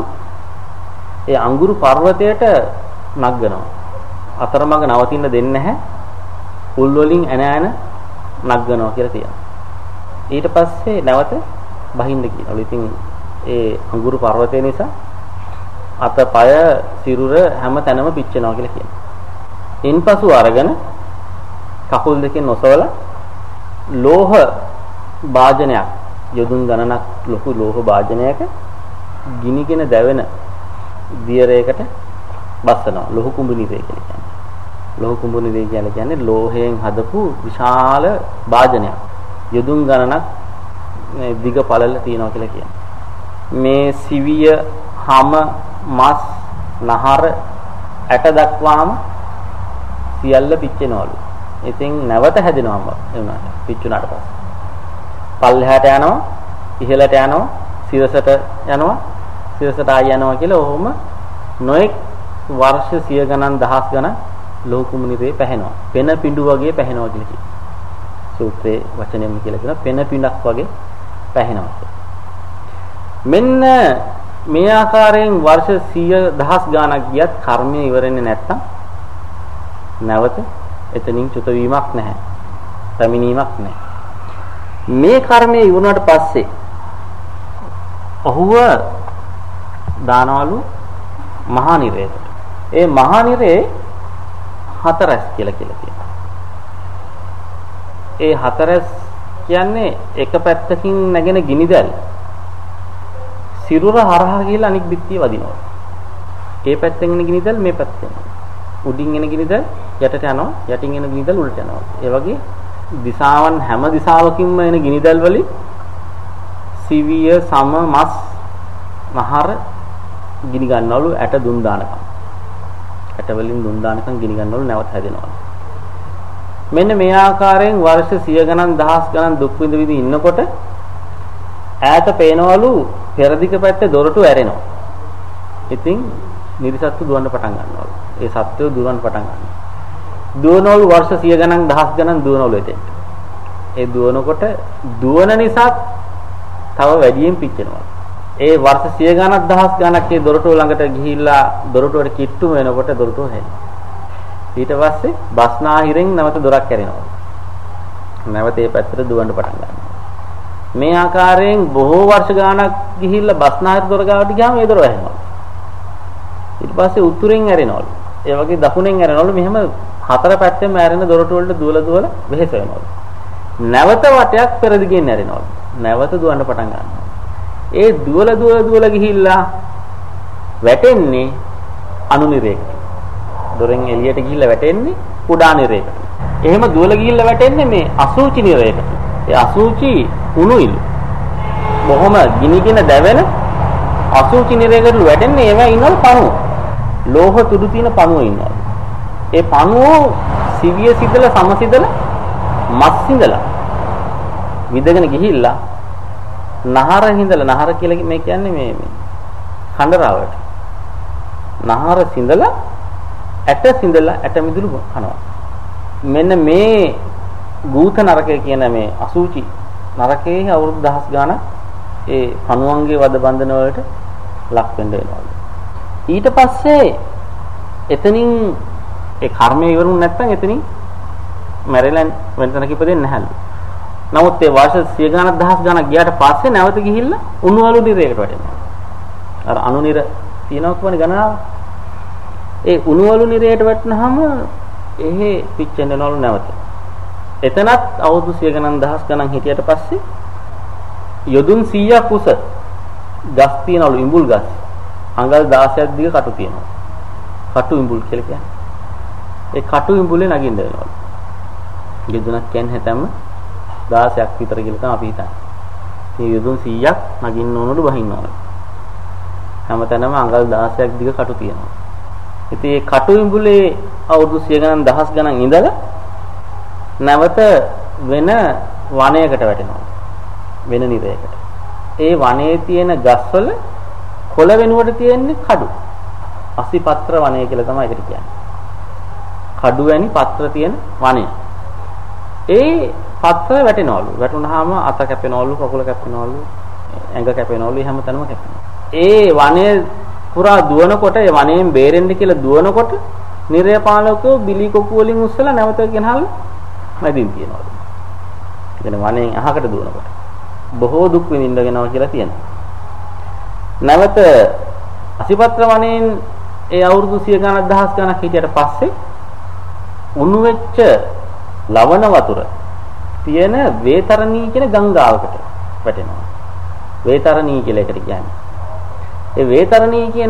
ඒ අඟුරු පර්වතයට නගනවා. අතරමඟ නවතින්න දෙන්නේ නැහැ. උල් වලින් ඇන නගනවා කියලා තියෙනවා. ඊට පස්සේ නැවත බහින්න කියනවලු. ඉතින් ඒ අඟුරු පර්වතය නිසා අතපය සිරුර හැම තැනම පිච්චෙනවා කියලා කියනවා. ඉන්පසු අරගෙන කකුල් දෙකෙන් ඔසවලා ලෝහ භාජනයක් යොදුන් ගණනක් ලොකු ලෝහ භාජනයක ගිනිගෙන දැවෙන දියරයකට බස්සනවා. ලෝහ කුඹුනිරේ කියලා කියන්නේ. ලෝහ කුඹුනිරේ කියලා කියන්නේ ලෝහයෙන් හදපු විශාල භාජනයක්. යොදුන් ගණනක් දිග පළල තියනවා කියලා කියනවා. මේ සිවිය, හම, මස්, නහර, ඇට දක්වාම සියල්ල පිච්චෙනවලු. ඉතින් නැවත හැදෙනවම ඒ උනාට පිච්චුනාට පස්සේ. පල්ලෙහාට යනවා, ඉහළට යනවා, සිරසට යනවා, සිරසට ආය යනවා කියලා ඔහොම නොඑක් වර්ෂ 100 ගණන් දහස් ගණන් ලෝහ කුඹුනිරේ පැහැෙනවා. පෙන පිඬු වගේ පැහැෙනවා කියලා කියනවා. සූත්‍රයේ වචනයෙන්ම කියලා කියනවා පෙන පිඬක් වගේ පැහැෙනවා. මෙන්න මේ ආකාරයෙන් වර්ෂ 100 දහස් ගණනක් ගියත් කර්මය ඉවර වෙන්නේ නැත්තම් නැවත එතනින් චුත වීමක් නැහැ. පැමිණීමක් නැහැ. මේ කර්මය ඉවරනට පස්සේ ඔහුව දානවලු මහා නිරේට. ඒ මහා නිරේ හතරස් කියලා කියනවා. ඒ හතරස් කියන්නේ එක පැත්තකින් නැගෙන ගිනිදැල් සිරුර හරහා ගිහලා අනික් පිටිය වදිනවා. ඒ පැත්තෙන් එන ගිනිදැල් මේ පැත්තෙන්. උඩින් එන ගිනිදැල් යටට යනවා, යටින් එන ගිනිදැල් උඩට යනවා. ඒ වගේ දිශාවන් හැම දිශාවකින්ම එන ගිනිදැල් වලින් සිවිය, සම, මස්, නහර ගිනි ගන්නවලු ඇට දුම් දානකම්. ඇට වලින් දුම් දානකම් ගිනි ගන්නවලු නැවත හැදෙනවලු. මෙන්න මේ ආකාරයෙන් වර්ෂ 100 ගණන් දහස් ගණන් දුක් විඳ විඳ ඉන්නකොට ඈත පේනවලු පෙරදිග පැත්තේ දොරටු ඇරෙනවා. ඉතින් නිරිසත්තු දුවන්න පටන් ගන්නවලු. ඒ සත්වෝ දුවන්න පටන් ගන්නවා. දුවනවලු වර්ෂ 100 ගණන් දහස් ගණන් දුවනවලු එතෙන්ට. ඒ දුවනකොට දුවන නිසා තව වැඩියෙන් පිච්චෙනවා. ඒ වර්ෂ 100 ගණන් දහස් ගණනක් ඒ දොරටුව ළඟට ගිහිල්ලා දොරටුවට කිට්ටු වෙනකොට දොරටුව හැදෙනවා. ඊට පස්සේ බස්නාහිරෙන් නැවත දොරක් ඇරෙනවා. නැවත ඒ පැත්තට දුවන්න පටන් ගන්නවා. මේ ආකාරයෙන් බොහෝ වර්ෂ ගණනක් ගිහිල්ලා බස්නාහිර දොර ගාවට ගියාම ඒ දොර වැහෙනවා. ඊට පස්සේ උතුරෙන් ඇරෙනවලු. ඒ වගේ දකුණෙන් ඇරෙනවලු. මෙහෙම හතර පැත්තෙම ඇරෙන දොරටු වලට දුවලා වෙහෙස වෙනවලු. නැවත වටයක් පෙරදිගෙන් ඇරෙනවලු. නැවත දුවන්න පටන් ගන්නවා. ඒ දුවලා ගිහිල්ලා වැටෙන්නේ අනුනිරේකට. දොරෙන් එළියට ගිහිල්ලා වැටෙන්නේ කුඩා නිරේකට. එහෙම දුවලා ගිහිල්ලා වැටෙන්නේ මේ අසූචි නිරේකට. ඒ අසූචි උණුයිලු. බොහොම ගිනිගෙන දැවෙන අසූචි නිරේකට වැටෙන්නේ ඒවා ඉන්නවලු පණුව. ලෝහ තුඩු තියෙන පණුව ඉන්නවලු. ඒ පණුව සිවිය සිදලා සමසිදලා මස් සිදලා විදගෙන ගිහිල්ලා නහර හිඳලා නහර කියලා මේ කියන්නේ මේ කණ්ඩරාවට. නහර සිඳලා ඇට සිඳලා ඇට මිදුළු කනවා. මෙන්න මේ ගූත නරකය කියන මේ අසූචි නරකයේ අවුරුදු දහස් ගාණක් ඒ පණුවන්ගේ වද බන්ධන වලට ලක් වෙන්න වෙනවා. ඊට පස්සේ එතනින් ඒ කර්මය ඉවරුනේ නැත්නම් එතනින් මැරෙලා වෙනතනක ඉපදෙන්නේ නැහැලු. නමුත් ඒ වර්ෂ 100 ගණන් දහස් ගණන් ගියාට පස්සේ නැවත ගිහිල්ලා උණුවලු නිරේකට වැටෙනවා. අර අනුනිර තියෙනවා කියන්නේ ගණනාව. ඒ උණුවලු නිරේට වැටුනහම එහෙ පිච්චෙන්නවලු නැවත. එතනත් අවුරුදු 100 ගණන් දහස් ගණන් හිටියට පස්සේ යොදුන් 100ක් උස ගස් තියනවලු ඉඹුල් ගස්. අඟල් 16ක් දිග කටු තියෙනවා. කටු ඉඹුල් කියලා කියන්නේ. ඒ කටු ඉඹුලේ නගින්න වෙනවා. යොදුනක් කියන්නේ හැතැම්ම 16ක් විතර කියලා තමයි අපි හිතන්නේ. මේ යොදුන් 100ක් නගින්න ඕනලු බහින්න ඕනලු. හැමතැනම අඟල් 16ක් දිග කටු තියෙනවා. ඉතින් මේ කටු ඉඹුලේ අවුරුදු 100 ගණන් දහස් ගණන් ඉඳලා නැවත වෙන වනයකට වැටෙනවා. වෙන නිරයකට. ඒ වනයේ තියෙන ගස්වල කොළ වෙනුවට තියෙන්නේ කඩු. අසිපත්‍ර වනය කියලා තමයි ඒකට කියන්නේ. කඩු වැනි පත්‍ර තියෙන වනය. ඒ පත්‍ර වැටෙනවලු. වැටුනහම අත කැපෙනවලු, කකුල කැපෙනවලු, ඇඟ කැපෙනවලු, හැමතැනම කැපෙනවා. ඒ වනයේ පුරා දුවනකොට, ඒ වනයෙන් බේරෙන්න කියලා දුවනකොට නිරය පාලකෝ බිලි කොකු වලින් උස්සලා නැවත ගෙනහල් මැදින් තියනවලු. කියන්නේ වනයෙන් අහකට දුවනකොට බොහෝ දුක් විඳින්න වෙනවා කියලා තියෙනවා. නැවත අසිපත්‍ර වනයෙන් ඒ අවුරුදු 100 ගණන් දහස් ගණක් හිටියට පස්සේ උණු වෙච්ච ලවණ වතුර තියෙන වේතරණී කියන ගංගාවකට වැටෙනවා. වේතරණී කියලා එකට කියන්නේ. ඒ වේතරණී කියන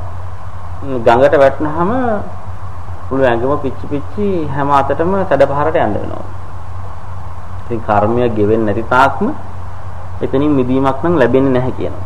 ගඟට වැටුනහම මුළු ඇඟම පිච්චි පිච්චි හැම අතටම සැඩපහරට යන්න වෙනවා. ඉතින් කර්මය ගෙවෙන්නේ නැති තාක්ම එතනින් මිදීමක් නම් ලැබෙන්නේ නැහැ කියනවා.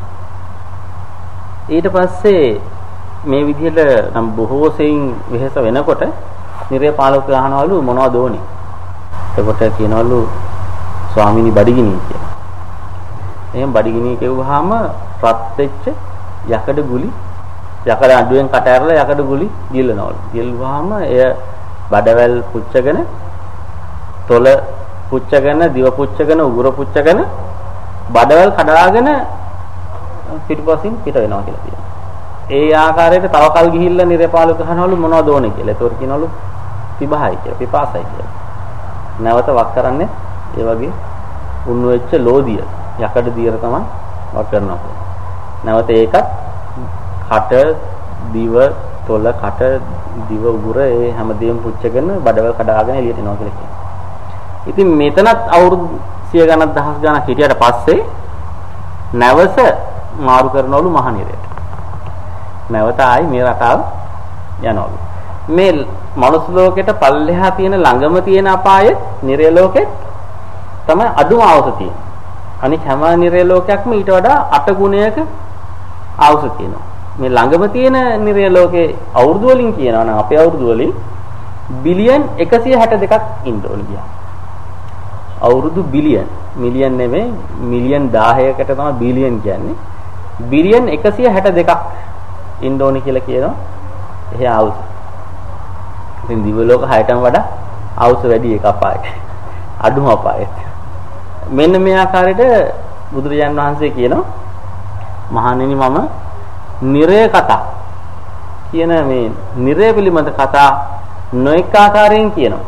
ඊට පස්සේ මේ විදිහට නම් බොහෝ සෙයින් වෙහෙස වෙනකොට නිරය පාලක අහනවලු මොනවද ඕනේ? එතකොට කියනවලු ස්වාමීනි බඩගිනි කියලා. එහෙනම් බඩගිනි කියවුවාම රත් වෙච්ච යකඩ ගුලි යකඩ අඩුවෙන් කට ඇරලා යකඩ ගුලි ගිල්ලනවලු. ගිල්වුවාම එය බඩවැල් පුච්චගෙන, තොල පුච්චගෙන, දිව පුච්චගෙන, උගුර පුච්චගෙන බඩවැල් කඩාගෙන පිටුපසින් පිට වෙනවා කියලා කියනවා. ඒ ආකාරයට තව කල් ගිහිල්ලා නිරපාලක අහනවලු මොනවද ඕනේ කියලා. ඒතකොට කියනවලු තිබහයි කියලා, පිපාසයි කියලා. නැවත වක් කරන්නේ ඒ වගේ උණු වෙච්ච ලෝදිය යකඩ දියර තමයි වක් කරනවා. නැවත ඒකත් කට, දිව, තොල, කට, දිව, උගුර ඒ හැමදේම පුච්චගෙන බඩවැල් කඩාගෙන එළියට එනවා කියලා කියනවා. ඉතින් මෙතනත් අවුරුදු 100 ගණන් දහස් ගණන් හිටියට පස්සේ නැවස මාරු කරනවලු මහනිරයට. නැවත ආයි මේ රටාව යනවලු. මේ මනුස්ස ලෝකෙට පල්ලෙහා තියෙන ළඟම තියෙන අපාය නිරය ලෝකෙත් තමයි අඩුම අවශ්‍ය තියෙන්නේ. අනික හැම නිරය ලෝකයක්ම ඊට වඩා 8 ගුණයක අවශ්‍ය තියෙනවා. මේ ළඟම තියෙන නිරය ලෝකේ අවුරුදු වලින් කියනවා නම් අපේ අවුරුදු වලින් බිලියන් 162ක් ඉන්න ඕනේ කියලා. අවුරුදු බිලියන්, මිලියන් නෙමෙයි, මිලියන් 1000කට තමයි බිලියන් කියන්නේ. බිලියන් 162ක් ඉන්න ඕනේ කියලා කියනවා. එහේ අවුරුදු. ඉතින් දිව ලෝක 6ටම වඩා අවුරුදු වැඩි එක අපායක. අඩුම අපායක. මෙන්න මේ ආකාරයට බුදුරජාන් වහන්සේ කියනවා මහණෙනි මම නිරය කතා කියන මේ නිරය පිළිබඳ කතා නොඑක ආකාරයෙන් කියනවා.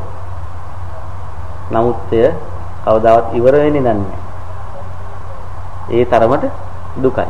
නමුත් එය කවදාවත් ඉවර වෙන්නේ නැහැ. ඒ තරමට දුකයි.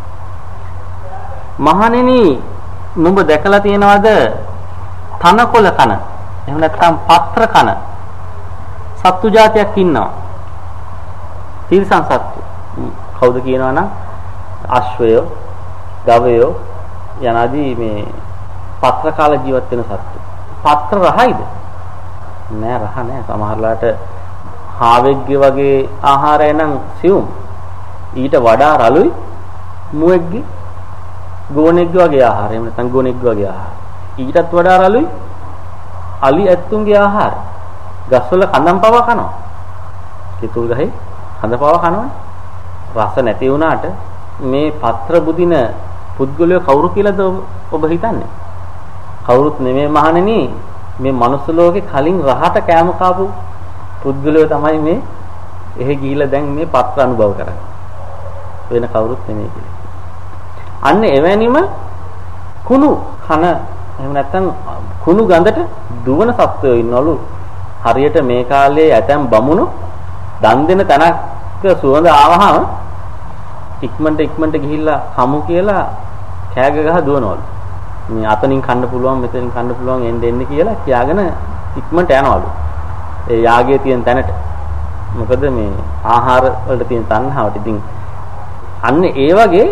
මහණෙනි නුඹ දැකලා තියෙනවද තනකොළ කන? එහෙම නැත්නම් පත්‍ර කන සත්තු జాතියක් ඉන්නවා. තිරිසන් සත්තු. කවුද කියනවනම් අශ්වයෝ, ගවයෝ යනාදී මේ පත්‍ර කාලා ජීවත් වෙන සත්තු. පත්‍ර රහයිද? නෑ, රහ නෑ. සමහරලාට හාවෙක්ගේ වගේ ආහාරය නම් සියුම්. ඊට වඩා රළුයි මුවෙක්ගේ, ගෝනෙක්ගේ වගේ ආහාරය. එහෙම නැත්නම් ගෝනෙක්ගේ වගේ ආහාර. ඊටත් වඩා රළුයි අලි ඇත්තුන්ගේ ආහාර. ගස්වල කඳන් පවා කනවා. කිතුල් ගහේ කඳ පවා කනවනේ. රස නැති වුණාට මේ පත්‍ර බුදින පුද්ගලයෝ කවුරු කියලාද ඔබ හිතන්නේ? කවුරුත් නෙමෙයි මහණෙනි. මේ මනුස්ස ලෝකේ කලින් රහට කෑම කාපු පුද්ගලයෝ තමයි මේ එහෙ ගිහිලා දැන් මේ පත්‍ර අනුභව කරන්නේ. වෙන කවුරුත් නෙමෙයි කියලා. අන්න එවැනිම කුණු කන එහෙම නැත්නම් කුණු ගඳට දුවන සත්වයෝ ඉන්නවලු. හරියට මේ කාලේ ඇතැම් බමුණු දන් දෙන තැනක සුවඳ ආවහම ඉක්මනට ගිහිල්ලා කමු කියලා කෑග ගහ දුවනවලු. මේ අතනින් කන්න පුළුවන්, මෙතනින් කන්න පුළුවන්, එන්න කියලා කියාගෙන ඉක්මනට යනවලු. ඒ යාගයේ තියෙන තැනට. මොකද මේ ආහාර වලට තියෙන තණ්හාවට. ඉතින් අන්න ඒ වගේ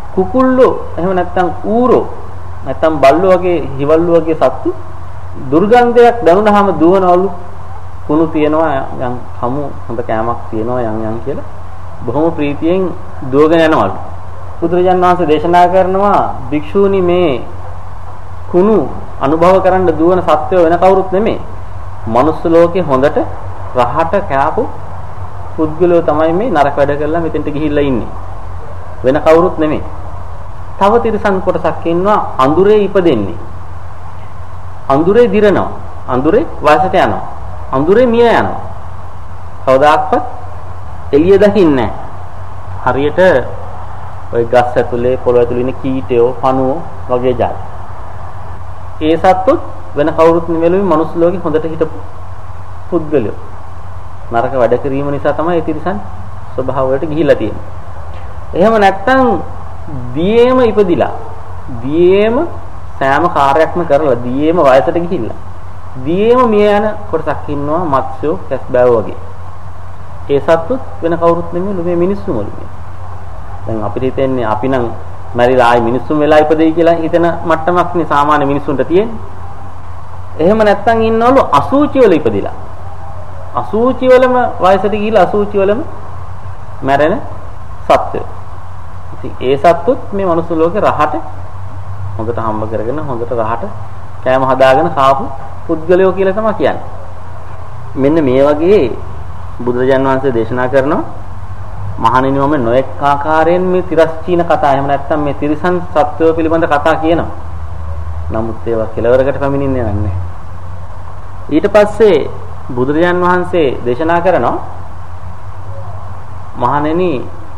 කුකුල්ලෝ එහෙම නැත්නම් ඌරෝ නැත්නම් බල්ලෝ වගේ හිවල්ලෝ වගේ සත්තු දුර්ගන්ධයක් දැනුණාම දුවනවලු. කුණු තියනවා යම් හමු හොඳ කෑමක් තියනවා යම් කියලා බොහොම ප්‍රීතියෙන් දුවගෙන යනවලු. බුදුරජාණන් වහන්සේ දේශනා කරනවා භික්ෂූනි මේ කුණු අනුභව කරන්න දුවන සත්වය වෙන කවුරුත් නෙමෙයි. මනුස්ස ලෝකේ හොඳට රහට කෑපු පුද්ගලයෝ තමයි මේ නරක වැඩ කරලා මෙතෙන්ට ගිහිල්ලා ඉන්නේ. වෙන කවුරුත් නෙමෙයි. තව තිරසන් කොටසක් ඉන්නවා අඳුරේ ඉපදෙන්නේ. අඳුරේ දිරනවා. අඳුරේ වයසට යනවා. අඳුරේ මිය යනවා. කවදාක්වත් එළිය දකින්නේ නැහැ. හරියට ওই ගස් ඇතුලේ පොළොව ඇතුලේ ඉන්න කීටයෝ, පණුවෝ වගේ જાති. ඒ සත්තුත් වෙන කවුරුත් නෙවෙයි මනුස්ස ලෝකේ හොඳට හිටපු පුද්ගලයෝ. නරක වැඩ කිරීම නිසා තමයි ඒ තිරසන් ස්වභාවයට ගිහිල්ලා තියෙන්නේ. එහෙම නැත්නම් දියේම ඉපදිලා දියේම සෑම කාර්යයක්ම කරලා දියේම වයසට ගිහිල්ලා දියේම මිය යන කොටසක් ඉන්නවා මත්ස්‍යෝ කැස්බෑව වගේ. ඒ සත්තුත් වෙන කවුරුත් නෙමෙයි මේ මිනිස්සුම වගේ. දැන් අපිට හිතෙන්නේ අපි නම් මැරිලා ආයි මිනිස්සුන් වෙලා ඉපදෙයි කියලා හිතන මට්ටමක් නේ සාමාන්‍ය මිනිස්සුන්ට තියෙන්නේ. එහෙම නැත්නම් ඉන්නවලු අසූචි වල ඉපදිලා. අසූචි වලම වයසට ගිහිල්ලා අසූචි වලම මැරෙන සත්ත්වය. ඉතින් ඒ සත්තුත් මේ මනුස්ස ලෝකේ රහට හොඳට හම්බ කරගෙන හොඳට රහට කෑම හදාගෙන කාපු පුද්ගලයෝ කියලා තමයි කියන්නේ. මෙන්න මේ වගේ බුදුරජාන් වහන්සේ දේශනා කරනවා මහණෙනි මම නොඑක් ආකාරයෙන් මේ තිරස්චීන කතා එහෙම නැත්නම් මේ තිරිසන් සත්වය පිළිබඳ කතා කියනවා. නමුත් ඒවා කෙලවරකට පැමිණෙන්නේ නැහැ. ඊට පස්සේ බුදුරජාන් වහන්සේ දේශනා කරනවා මහණෙනි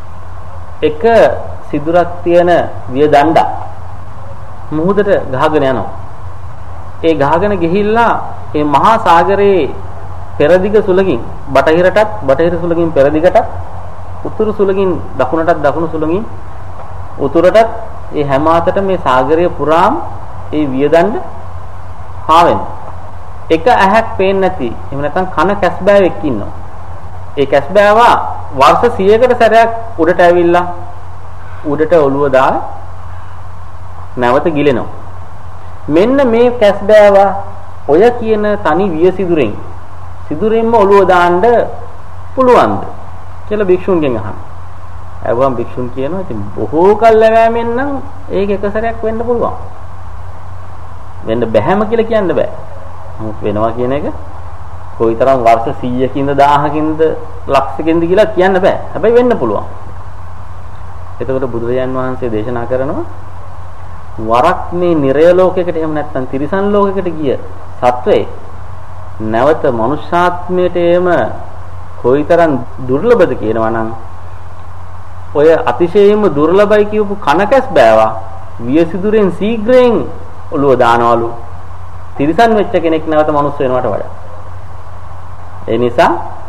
එක සිදුරක් තියෙන වියදණ්ඩා මුහුදට ගහගෙන යනවා. ඒ ගහගෙන ගිහිල්ලා ඒ මහා සාගරයේ පෙරදිග සුලකින් බටහිර සුලකින් පෙරදිගටත් උතුරු සුලකින් දකුණු සුලකින් උතුරටත් ඒ හැම අතට මේ සාගරය පුරාම ඒ වියදණ්ඩ හාවෙන. එක ඇහක් පේන්නේ නැති. එහෙම නැත්නම් කන කැස්බෑවෙක් ඉන්නවා. ඒ කැස්බෑවා වර්ෂ 100කට සැරයක් උඩට ඇවිල්ලා උඩට ඔළුව දාලා නැවත ගිලෙනවා. මෙන්න මේ කැස්බෑවා ඔය කියන තනි සිදුරෙන්ම ඔළුව දාන්න පුළුවන්ද කියලා භික්ෂුන්ගෙන් අහනවා. අයවම් භික්ෂුන් කියනවා ඉතින් බොහෝ කල් ලැබෑමෙන් නම් ඒක එක සැරයක් වෙන්න පුළුවන්. වෙන්න බැහැම කියලා කියන්න බෑ. නමුත් වෙනවා කියන එක කොයිතරම් වර්ෂ 100කින්ද 1000කින්ද ලක්ෂකින්ද කියලා කියන්න බෑ. හැබැයි වෙන්න පුළුවන්. එතකොට බුදුරජාන් වහන්සේ දේශනා කරනවා වරක් මේ නිරය ලෝකයකට එහෙම නැත්නම් තිරිසන් ලෝකයකට ගිය සත්වයේ නැවත මනුෂ්‍යාත්මයට එම කොයිතරම් දුර්ලභද කියනවා නම් ඔය අතිශයින්ම දුර්ලභයි කියපු කනකැස් බෑවා වියසිදුරෙන් ශීඝ්‍රයෙන් ඔළුව දානවලු තිරිසන් වෙච්ච කෙනෙක් නැවත මනුස්ස වෙනවට වඩා. ඒ නිසා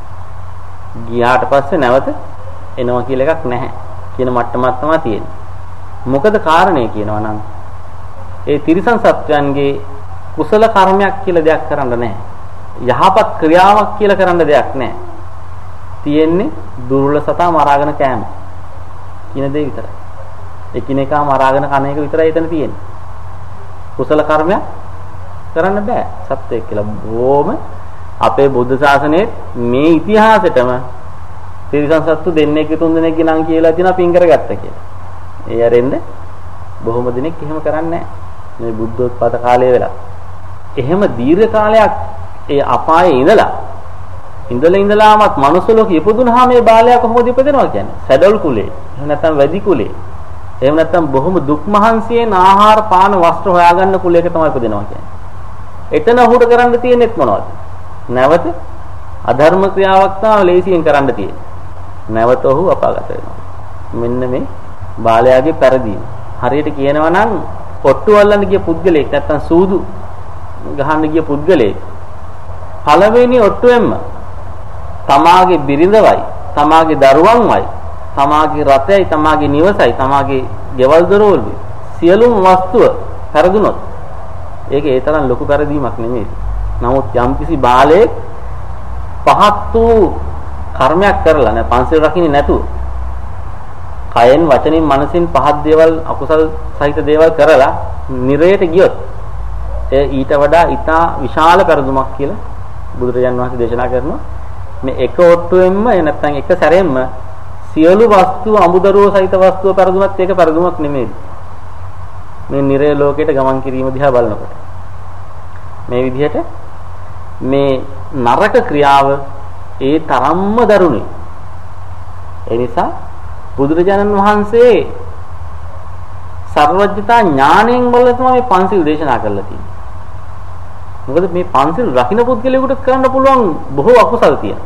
ගියාට පස්සේ නැවත එනවා කියලා එකක් නැහැ කියන මට්ටමක් තමයි තියෙන්නේ. මොකද කාරණේ කියනවා නම් ඒ තිරිසන් සත්වයන්ගේ කුසල කර්මයක් කියලා දෙයක් කරන්න නැහැ. යහපත් ක්‍රියාවක් කියලා කරන්න දෙයක් නැහැ. තියෙන්නේ දුර්වල සතා මරාගෙන කෑම කියන දේ විතරයි. එකිනෙකා මරාගෙන කන එක විතරයි එතන තියෙන්නේ. කුසල කර්මයක් කරන්න බෑ සත්‍යයක් කියලා. බොහොම අපේ බුද්ධ ශාසනයේ මේ ඉතිහාසෙටම තිරිසන් සත්තු දෙන්නෙක් තුන් දෙනෙක්ගේ නම් කියලා තියෙනවා පින් කරගත්තා කියලා. ඒ ඇරෙන්න බොහොම දිනෙක එහෙම කරන්නේ නැහැ. මේ බුද්ධෝත්පාද කාලය වෙලා. එහෙම දීර්ඝ කාලයක් ඒ අපායේ ඉඳලාමත් මනුස්ස ලෝකෙ ඉපදුනහම මේ බාලයා කොහොමද ඉපදෙනවා කියන්නේ? සැඩොල් කුලේ. එහෙම නැත්නම් වැඩි කුලේ. එහෙම නැත්නම් බොහොම දුක් මහන්සියෙන් ආහාර පාන වස්ත්‍ර හොයාගන්න කුලයක තමයි ඉපදෙනවා කියන්නේ. එතන ඔහුට කරන්න තියෙන්නේත් මොනවද? නැවත අධර්ම ක්‍රියාවක් තමයි ලේසියෙන් කරන්න තියෙන්නේ. නැවත ඔහු අපාගත වෙනවා. මෙන්න මේ බාලයාගේ පෙරදීම. හරියට කියනවා නම් ඔට්ටු වල්ලන්න ගිය පුද්ගලයෙක් නැත්තම් සූදු ගහන්න ගිය පුද්ගලයෙක් පළවෙනි ඔට්ටුවෙන්ම තමාගේ බිරිඳවයි, තමාගේ දරුවන්වයි, තමාගේ රථයයි, තමාගේ නිවසයි, තමාගේ ගෙවල් දොරවල් සියලුම වස්තුව පෙරදුනොත් ඒක ඒ තරම් ලොකු පෙරදීමක් නෙමෙයි. නමුත් යම්කිසි බාලයෙක් පහත් වූ කර්මයක් කරලා පන්සිල් රකින්නේ නැතුව කයෙන් වචනින් මනසින් පහත් දේවල් අකුසල් සහිත දේවල් කරලා නිරයට ගියොත් ඒ ඊට වඩා ඊටා විශාල පෙරදුමක් කියලා බුදුරජාණන් වහන්සේ දේශනා කරනවා. මේ එක ඔට්ටුවෙන්ම නැත්නම් එක සැරෙන්ම සියලු වස්තු අමුදරුව සහිත වස්තුව පෙරදුනත් ඒක පෙරදුමක් නෙමෙයි. මේ නිරය ලෝකයට ගමන් කිරීම දිහා බලනකොට මේ විදිහට මේ නරක ක්‍රියාව ඒ තරම්ම දරුණුයි. ඒ නිසා බුදුරජාණන් වහන්සේ සර්වඥතා ඥාණයෙන් බලලා තමයි මේ පංචිල් දේශනා කරලා තියෙන්නේ. මොකද මේ පංචිල් රකින්න පුද්ගලයෙකුට කරන්න පුළුවන් බොහෝ අකුසල් තියෙනවා.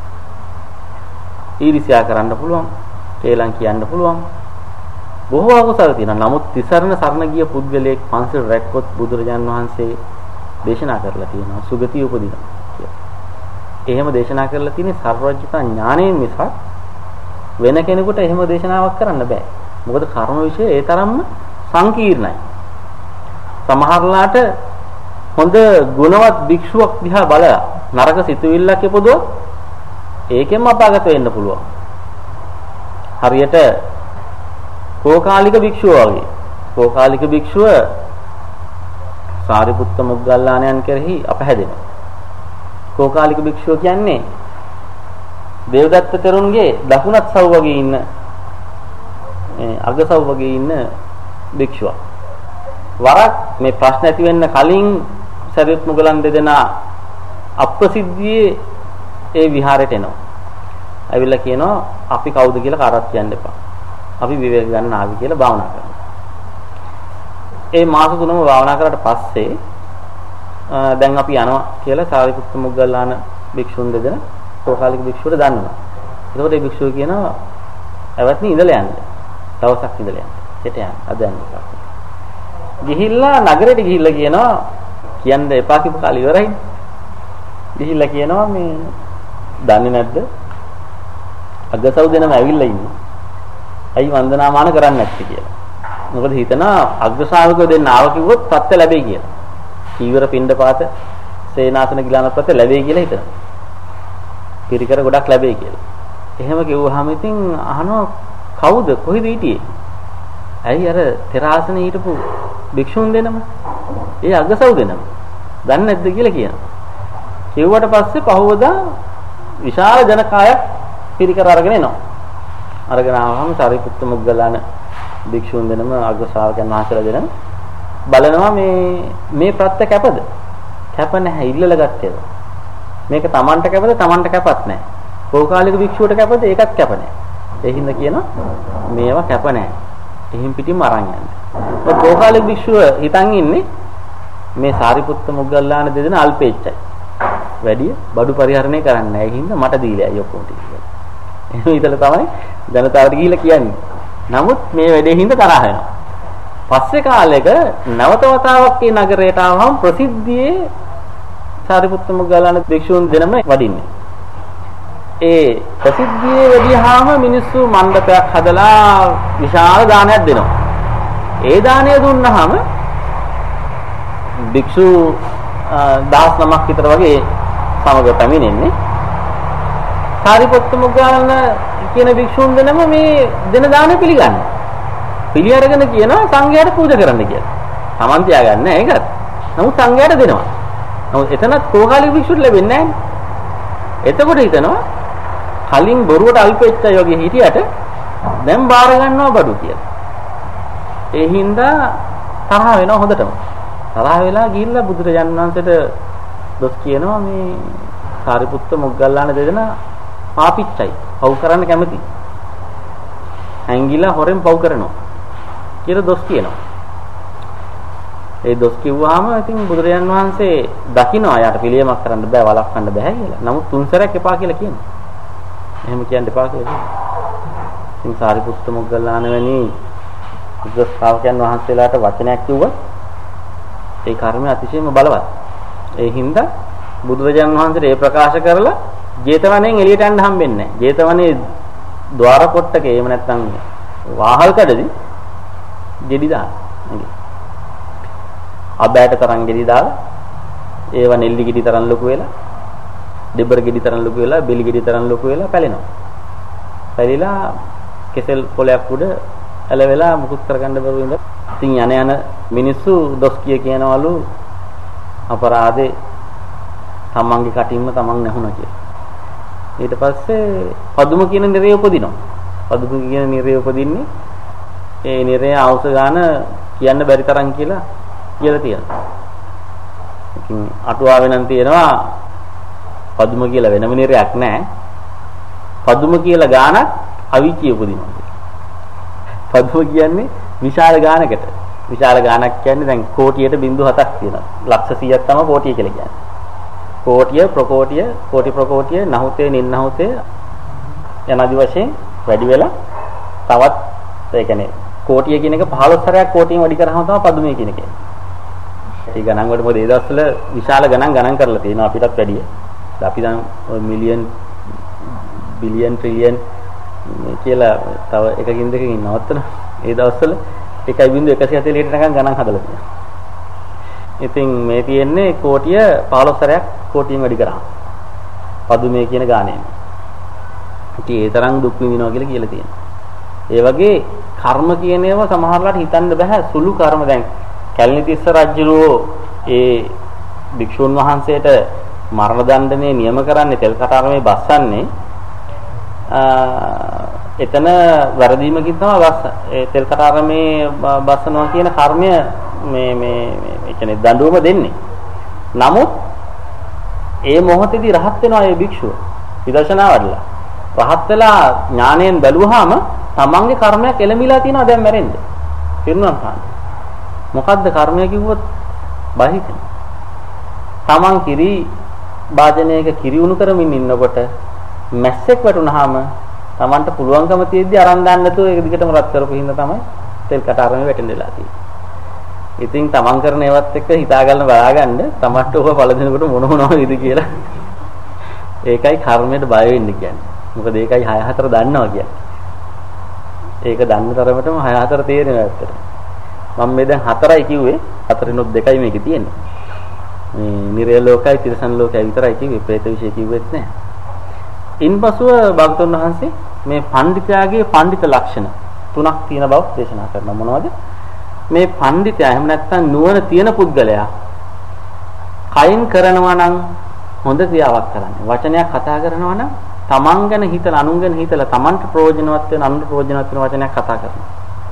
ඊර්ෂ්‍යා කරන්න පුළුවන්, කේලම් කියන්න පුළුවන්. බොහෝ අකුසල් තියෙනවා. නමුත් තිසරණ සරණ ගිය පුද්ගලයෙක් පංචිල් රැක්කොත් බුදුරජාණන් වහන්සේ දේශනා කරලා තියෙනවා සුගතිය උපදිනවා කියලා. එහෙම දේශනා කරලා තියෙන්නේ සර්වඥතා ඥාණයෙන් මිසක් වෙන කෙනෙකුට එහෙම දේශනාවක් කරන්න බෑ. මොකද කර්ම විශ්ය ඒ තරම්ම සංකීර්ණයි. සමහරලාට හොඳ ගුණවත් භික්ෂුවක් දිහා බලලා නරක සිතුවිල්ලක් ඉපදුවොත් ඒකෙන්ම අපාගත වෙන්න පුළුවන්. හරියට කෝකාලික භික්ෂුව වගේ. කෝකාලික භික්ෂුව සාරිපුත්ත මොග්ගල්ලාණන් කෙරෙහි අපහැදෙනවා. කෝකාලික භික්ෂුව කියන්නේ දේවදත්ත තෙරුන්ගේ දකුණත් සව් වගේ ඉන්න අගසව් වගේ ඉන්න භික්ෂුවක්. වරක් මේ ප්‍රශ්න ඇති වෙන්න කලින් සරියුත් මුගලන් දෙදෙනා අප්‍රසිද්ධියේ ඒ විහාරයට එනවා. ඇවිල්ලා කියනවා අපි කවුද කියලා කාටවත් කියන්න එපා. අපි විවේක ගන්න ආවි කියලා භාවනා කරනවා. ඒ මාස තුනම භාවනා කරාට පස්සේ දැන් අපි යනවා කියලා සාරිපුත්ත මුග්ගල්ලාන භික්ෂුන් දෙදෙනා කෝකාලික භික්ෂුවට දන්නවා. එතකොට ඒ භික්ෂුව කියනවා "ඇවත්නි ඉඳලා යන්න. දවසක් ඉඳලා යන්න. හෙට යන්න. අද යන්න." ගිහිල්ලා නගරෙට ගිහිල්ලා කියනවා කියන්න එපා කිව්ව කාලේ ඉවරයි. ගිහිල්ලා කියනවා මේ දන්නේ නැද්ද? අගසව් දෙනම ඇවිල්ලා ඉන්නේ. ඇයි වන්දනාමාන කරන්නේ නැත්තේ කියලා. මොකද හිතනවා අග්‍රශාවකයෝ දෙන්න ආව කිව්වොත් සත්‍ය ලැබෙයි කියලා. චීවර පිණ්ඩපාත සේනාසන ගිලාන ප්‍රත්‍ය ලැබෙයි කියලා හිතනවා. පිරිකර ගොඩක් ලැබෙයි කියලා. එහෙම කිව්වහම ඉතින් අහනවා කවුද කොහෙද හිටියේ? ඇයි අර තෙරාසනේ හිටපු භික්ෂුන් දෙනම? ඒ අගසව් දෙනම. දන්නේ නැද්ද කියලා කියනවා. කිව්වට පස්සේ පහවදා විශාල ජනකායක් පිරිකර අරගෙන එනවා. අරගෙන ආවම සාරිපුත්ත මොග්ගල්ලාන භික්ෂුන් දෙනම අග්‍ර ශ්‍රාවකයන් වහන්සේලා දෙනම බලනවා මේ ප්‍රත්‍ය කැපද? කැප නැහැ ඉල්ලලා ගත්තේ. මේක Tamanට කැපද? Tamanට කැපත් නැහැ. කෝකාලික භික්ෂුවට කැපද? ඒකත් කැප නැහැ. ඒ හින්දා කියනවා මේවා කැප නැහැ. එහින් පිටින්ම අරන් යන්න. ඒ කෝකාලික භික්ෂුව හිතන් ඉන්නේ මේ සාරිපුත්ත මොග්ගල්ලාන දෙදෙනා අල්පේච්චයි. වැඩි බඩු පරිහරණය කරන්නේ නැහැ. ඒ හින්දා මට දීලා අය ඔක්කොම ටික. එහෙම හිතලා තමයි ජනතාවට ගිහිල්ලා කියන්නේ. නමුත් මේ වැඩේ හින්දා තරහ වෙනවා. පස්සේ කාලෙක නැවත වතාවක් මේ නගරයට ආවම ප්‍රසිද්ධියේ සාරිපුත්ත මොග්ගල්ලාන භික්ෂුන් දෙනම වඩින්නේ. ඒ ප්‍රසිද්ධියේ වැඩිහාම මිනිස්සු මණ්ඩපයක් හදලා විශාල දානයක් දෙනවා. ඒ දානය දුන්නාම භික්ෂු 19ක් විතර වගේ සමග පැමිණෙන්නේ. සාරිපුත්ත මොග්ගල්ලාන කියන භික්ෂුන් දෙනම මේ දෙන දාණය පිළිගන්නවා. පිළි අරගෙන කියනවා සංඝයාට පූජා කරන්න කියලා. Taman තියාගන්න ඒකත්. නමුත් සංඝයාට දෙනවා. නමුත් එතනත් කෝකාලික භික්ෂුට ලැබෙන්නේ නැහැ. එතකොට හිතනවා කලින් බොරුවට අල්පෙච්චයි වගේ හිටියට දැන් බාර ගන්නවා බඩු කියලා. ඒ හින්දා තරහ වෙනවා හොඳටම. තරහ වෙලා ගිහිල්ලා බුදුරජාණන් වහන්සේට දොස් කියනවා මේ සාරිපුත්ත මොග්ගල්ලාන දෙදෙනා පාපිච්චයි. පව් කරන්න කැමති. හැංගිලා හොරෙන් පව් කරනවා කියලා දොස් කියනවා. ඒ දොස් කිව්වහම ඉතින් බුදුරජාණන් වහන්සේ දකිනවා යාට පිළියමක් කරන්න බෑ වළක්වන්න බෑ කියලා. නමුත් තුන් සැරයක් එපා කියලා කියනවා. එහෙම කියන්න එපා කියලා. ඉතින් සාරිපුත්ත මොග්ගල්ලාන වැනි උග්‍ර ශ්‍රාවකයන් වහන්සේලාට වචනයක් කිව්වොත් ඒ කර්මය අතිශයම බලවත්. ඒ හින්දා බුදුරජාණන් වහන්සේට ඒ ප්‍රකාශ කරලා ජේතවනයෙන් එළියට යන්න හම්බෙන්නේ නැහැ. ජේතවනේ ద్వාර කොට්ටකේ එහෙම නැත්නම් වාහල් කඩදී ගෙඩි දාන. අබෑට තරම් ගෙඩි දාලා ඒව නෙල්ලි ගෙඩි තරම් ලොකු වෙලා දෙබර ගෙඩි තරම් ලොකු වෙලා බෙලි ගෙඩි තරම් ලොකු වෙලා පැලෙනවා. පැලිලා කෙසෙල් පොලයක් උඩ ඇලවෙලා මුකුත් කරගන්න බැරුව ඉඳ. ඉතින් යන මිනිස්සු දොස් කියනවලු අපරාධේ තමන්ගේ කටින්ම තමන් නැහුණා කියලා. ඊට පස්සේ පදුම කියන නිරේ උපදිනවා. පදුම කියන නිරේ උපදින්නේ ඒ නිරේ අවුස ගන්න කියන්න බැරි තරම් කියලා තියෙනවා. ඉතින් අටුවාවේ නම් තියෙනවා පදුම කියලා වෙනම නිරයක් නැහැ. පදුම කියලා ගානක් අවිචිය උපදිනවා. පදුම කියන්නේ විශාල ගානකට. විශාල ගානක් කියන්නේ දැන් කෝටියට 0.7ක් තියෙනවා. ලක්ෂ 100ක් තමයි කෝටිය කියලා කියන්නේ. කෝටිය ප්‍රකෝටිය කෝටි ප්‍රකෝටිය නහුතේ නින්නහුතේ යනාදි වශයෙන් වැඩි වෙලා තවත් ඒ කියන්නේ කෝටිය කියන එක 15 සැරයක් කෝටියෙන් වැඩි කරාම තමයි පදුමේ කියන එක. ඒ ගණන් වලට මොකද ඒ දවස්වල විශාල ගණන් කරලා තියෙනවා අපිටත් වැඩිය. අපි දැන් මිලියන් බිලියන් ට්‍රිලියන් කියලා තව එකකින් දෙකකින් නවත්තන ඒ දවස්වල 1.140ට නිකන් ගණන් හදලා තියෙනවා. ඉතින් මේ තියෙන්නේ කෝටිය 15 සැරයක් කෝටියෙන් වැඩි කරා. පදුමේ කියන ගාණයෙන්. ඉතින් ඒ තරම් දුක් විඳිනවා කියලා තියෙනවා. ඒ වගේ කර්ම කියන ඒවා සමහරලාට හිතන්න බෑ සුළු කර්ම. දැන් කැලණිතිස්ස රජුරෝ ඒ භික්ෂුන් වහන්සේට මරණ දඬුවමේ නියම කරන්නේ තෙල් කටාරමේ බස්සන්නේ එතන වැරදීමකින් තමයි ඒ තෙල් කටාරමේ බස්සනවා කියන කර්මය මේ කියන්නේ දඬුවම දෙන්නේ. නමුත් ඒ මොහොතේදී රහත් වෙනවා ඒ භික්ෂුව. විදර්ශනා වඩලා. රහත් වෙලා ඥාණයෙන් බැලුවාම තමන්ගේ කර්මයක් එළඹිලා තියෙනවා දැන් මැරෙන්න. පිරුණම් පාන. මොකද්ද කර්මය කිව්වොත් බහිතන. තමන් කිරි වාදනයක කිරි උණු කරමින් ඉන්නකොට මැස්සෙක් වැටුනහම තමන්ට පුළුවන්කම තියෙද්දි අරන් දාන්න නැතුව ඒක දිගටම රත් කරපු හින්දා තමයි තෙල් කටාරමේ වැටෙන්නලා තියෙන්නේ. ඉතින් තමන් කරන ඒවත් එක්ක හිතාගන්න බලාගන්න තමන්ට ඔබ පළදිනකොට මොන වෙයිද කියලා. ඒකයි කර්මයට බය වෙන්න කියන්නේ. මොකද ඒකයි 6-4 දන්නවා කියන්නේ. ඒක දන්න තරමටම 6-4 තේරෙනවා ඇත්තට. මම මේ දැන් 4යි කිව්වේ 4නොත් 2යි මේකේ තියෙන්නේ. මේ නිරය ලෝකයි තිරසන් ලෝකයි විතරයි කිව්වේ പ്രേත විශේෂ කිව්වෙත් නැහැ. ඉන්පසුව භගතුන් වහන්සේ මේ පඬිතයාගේ පඬිත ලක්ෂණ 3ක් තියෙන බව දේශනා කරනවා. මොනවද? මේ පඬිතයා එහෙම නැත්නම් නුවණ තියෙන පුද්ගලයා කයින් කරනවා නම් හොඳ ක්‍රියාවක් කරන්නේ. වචනයක් කතා කරනවා නම් තමන් ගැන හිතලා අනුන් ගැන හිතලා තමන්ට ප්‍රයෝජනවත් වෙන අනුන්ට ප්‍රයෝජනවත් වෙන වචනයක් කතා කරනවා.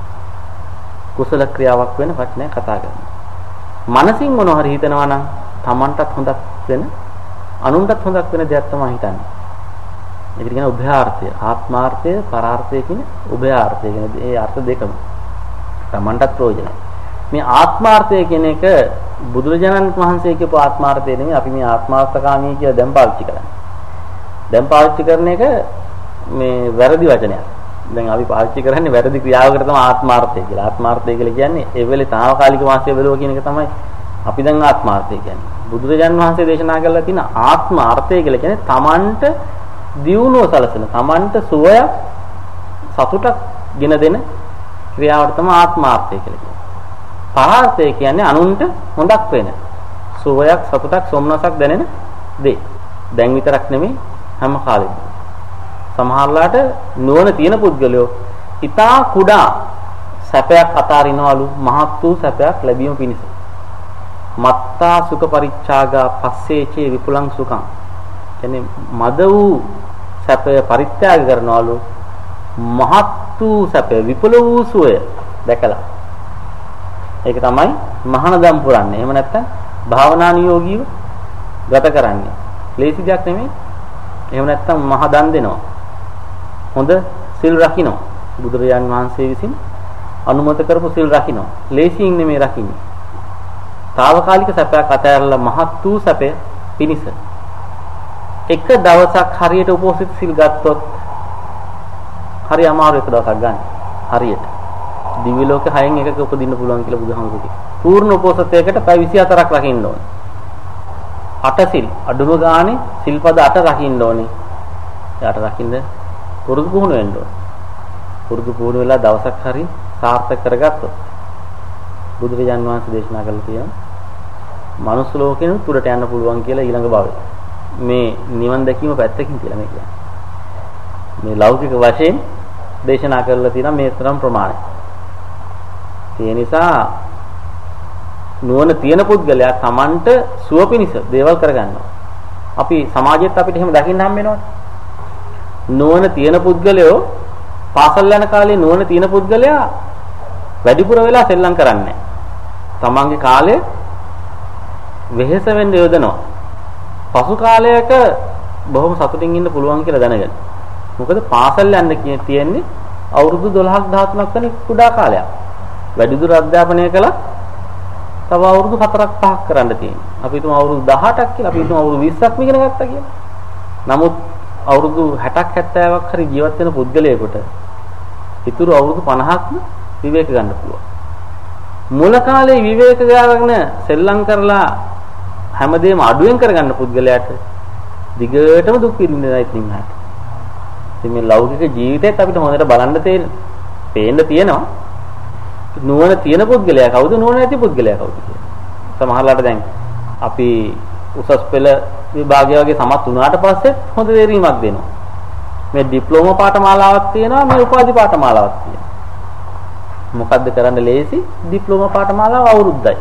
කුසල ක්‍රියාවක් වෙන වචනයක් කතා කරනවා. මනසින් මොනවා හරි හිතනවා නම් තමන්ටත් හොඳක් වෙන අනුන්ටත් හොඳක් වෙන දෙයක් තමයි හිතන්නේ. ඒකට කියන උභයාර්ථය, ආත්මාර්ථය, පරාර්ථය කියන උභයාර්ථය කියන ඒ අර්ථ දෙකම තමන්ටත් ප්‍රයෝජනයි. මේ ආත්මාර්ථය කියන එක බුදුරජාණන් වහන්සේ කියපු ආත්මාර්ථය නෙමෙයි අපි මේ ආත්මාර්ථකාමී කියලා දැන් පාවිච්චි කරන්නේ. දැන් පාවිච්චි කරන එක මේ වැරදි වචනයක්. දැන් අපි පාවිච්චි කරන්නේ වැරදි ක්‍රියාවකට තමයි ආත්මාර්ථය කියලා. ආත්මාර්ථය කියලා කියන්නේ ඒ වෙලේ తాවකාලික වාසිය බැලුවා කියන එක තමයි අපි දැන් ආත්මාර්ථය කියන්නේ. බුදුරජාණන් වහන්සේ දේශනා කරලා තියෙන ආත්මාර්ථය කියලා කියන්නේ තමන්ට දියුණුව සලසන, තමන්ට සුවයක් සතුටක් ගෙන දෙන ක්‍රියාවට තමයි ආත්මාර්ථය කියලා කියන්නේ. පරාර්ථය කියන්නේ අනුන්ට හොඳක් වෙන, සුවයක් සතුටක් සොම්නසක් දැනෙන දේ. දැන් විතරක් නෙමෙයි හැම කාලෙම. සමහරලාට නුවණ තියෙන පුද්ගලයෝ ඊටා කුඩා සැපයක් අතාරිනවලු මහත් වූ සැපයක් ලැබීම පිණිස. මත්තා සුඛ පරිච්ඡාගා පස්සේචේ විපුලං සුඛං. කියන්නේ මද වූ සැපය පරිත්‍යාග කරනවලු මහත් වූ සැපය විපුල වූ සුවය දැකලා. ඒක තමයි මහානදම් පුරන්නේ. එහෙම නැත්නම් භාවනානුයෝගීව ගත කරන්නේ. ලේසි දෙයක් නෙමෙයි. එහෙම නැත්නම් මහ දන් දෙනවා. හොඳ සිල් රකින්න. බුදුරජාන් වහන්සේ විසින් අනුමත කරපු සිල් රකින්න. ලේසියෙන් නෙමෙයි රකින්නේ. తాවකාලික සැපයක් අතහැරලා මහත් වූ සැපය පිණිස. එක දවසක් හරියට උපෝසථ සිල් ගත්තොත් හරි අමාරු එක දවසක් ගන්න. හරියට. දිව්‍ය ලෝකේ 6න් එකක උපදින්න පුළුවන් කියලා බුදුහාමුදුරුවෝ කිව්වා. පූර්ණ උපෝසථයකට පැය 24ක් රකින්න ඕනේ. 8 සිල් අඩුම ගානේ සිල්පද 8 රකින්න ඕනේ. යාට රකින්න පුරුදු පුහුණු වෙන්න ඕනේ. පුරුදු පුහුණු වෙලා දවසක් හරි සාර්ථක කරගත්තොත් බුදුරජාන් වහන්සේ දේශනා කළා තියෙනවා. මනුස්ස ලෝකෙන තුරට යන්න පුළුවන් කියලා ඊළඟ භවයේ. මේ නිවන් දැකීම පැත්තකින් කියලා මේ කියන්නේ. මේ ලෞකික වශයෙන් දේශනා කරලා තියෙනවා මේ තරම් ප්‍රමාණය. ඒ නිසා නුවණ තියෙන පුද්ගලයා Tamanට සුව පිණිස දේවල් කරගන්නවා. අපි සමාජයේත් අපිට එහෙම දකින්න හම් වෙනවනේ. නුවණ තියෙන පුද්ගලයෝ පාසල් යන කාලේ නුවණ තියෙන පුද්ගලයා වැඩිපුර වෙලා සෙල්ලම් කරන්නේ. තමන්ගේ කාලය වෙහෙස වෙන්න යොදනවා. පසු කාලයක බොහොම සතුටින් ඉන්න පුළුවන් කියලා දැනගන්න. මොකද පාසල් යන්න තියෙන්නේ අවුරුදු 12ක් 13ක් වෙන කුඩා කාලයක්. වැඩිදුර අධ්‍යාපනය කළා තව අවුරුදු 4ක් 5ක් කරන්න තියෙනවා. අපි හිතමු අවුරුදු 18ක් කියලා, අපි හිතමු අවුරුදු 20ක් ඉගෙන ගත්තා කියලා. නමුත් අවුරුදු 60ක් 70ක් හරි ජීවත් වෙන පුද්ගලයෙකුට ඉතුරු අවුරුදු 50ක්ම විවේක ගන්න පුළුවන්. මුල කාලේ විවේක ගන්න සෙල්ලම් කරලා හැමදේම අඩුවෙන් කරගන්න පුද්ගලයාට දිගටම දුක් විඳින්නයි තියෙන්නේ. ඉතින් මේ ලෞකික ජීවිතයත් අපිට හොඳට බලන්න පේන්න තියෙනවා. නුවණ තියෙන පුද්ගලයා කවුද, නුවණ නැති පුද්ගලයා කවුද කියලා. සමහරලාට දැන් අපි උසස් පෙළ විභාගය වගේ සමත් වුණාට පස්සේ හොඳ තේරීමක් දෙනවා. මේ ඩිප්ලෝමා පාඨමාලාවක් තියෙනවා, මේ උපාධි පාඨමාලාවක් තියෙනවා. මොකද්ද කරන්න ලේසි? ඩිප්ලෝමා පාඨමාලාව අවුරුද්දයි.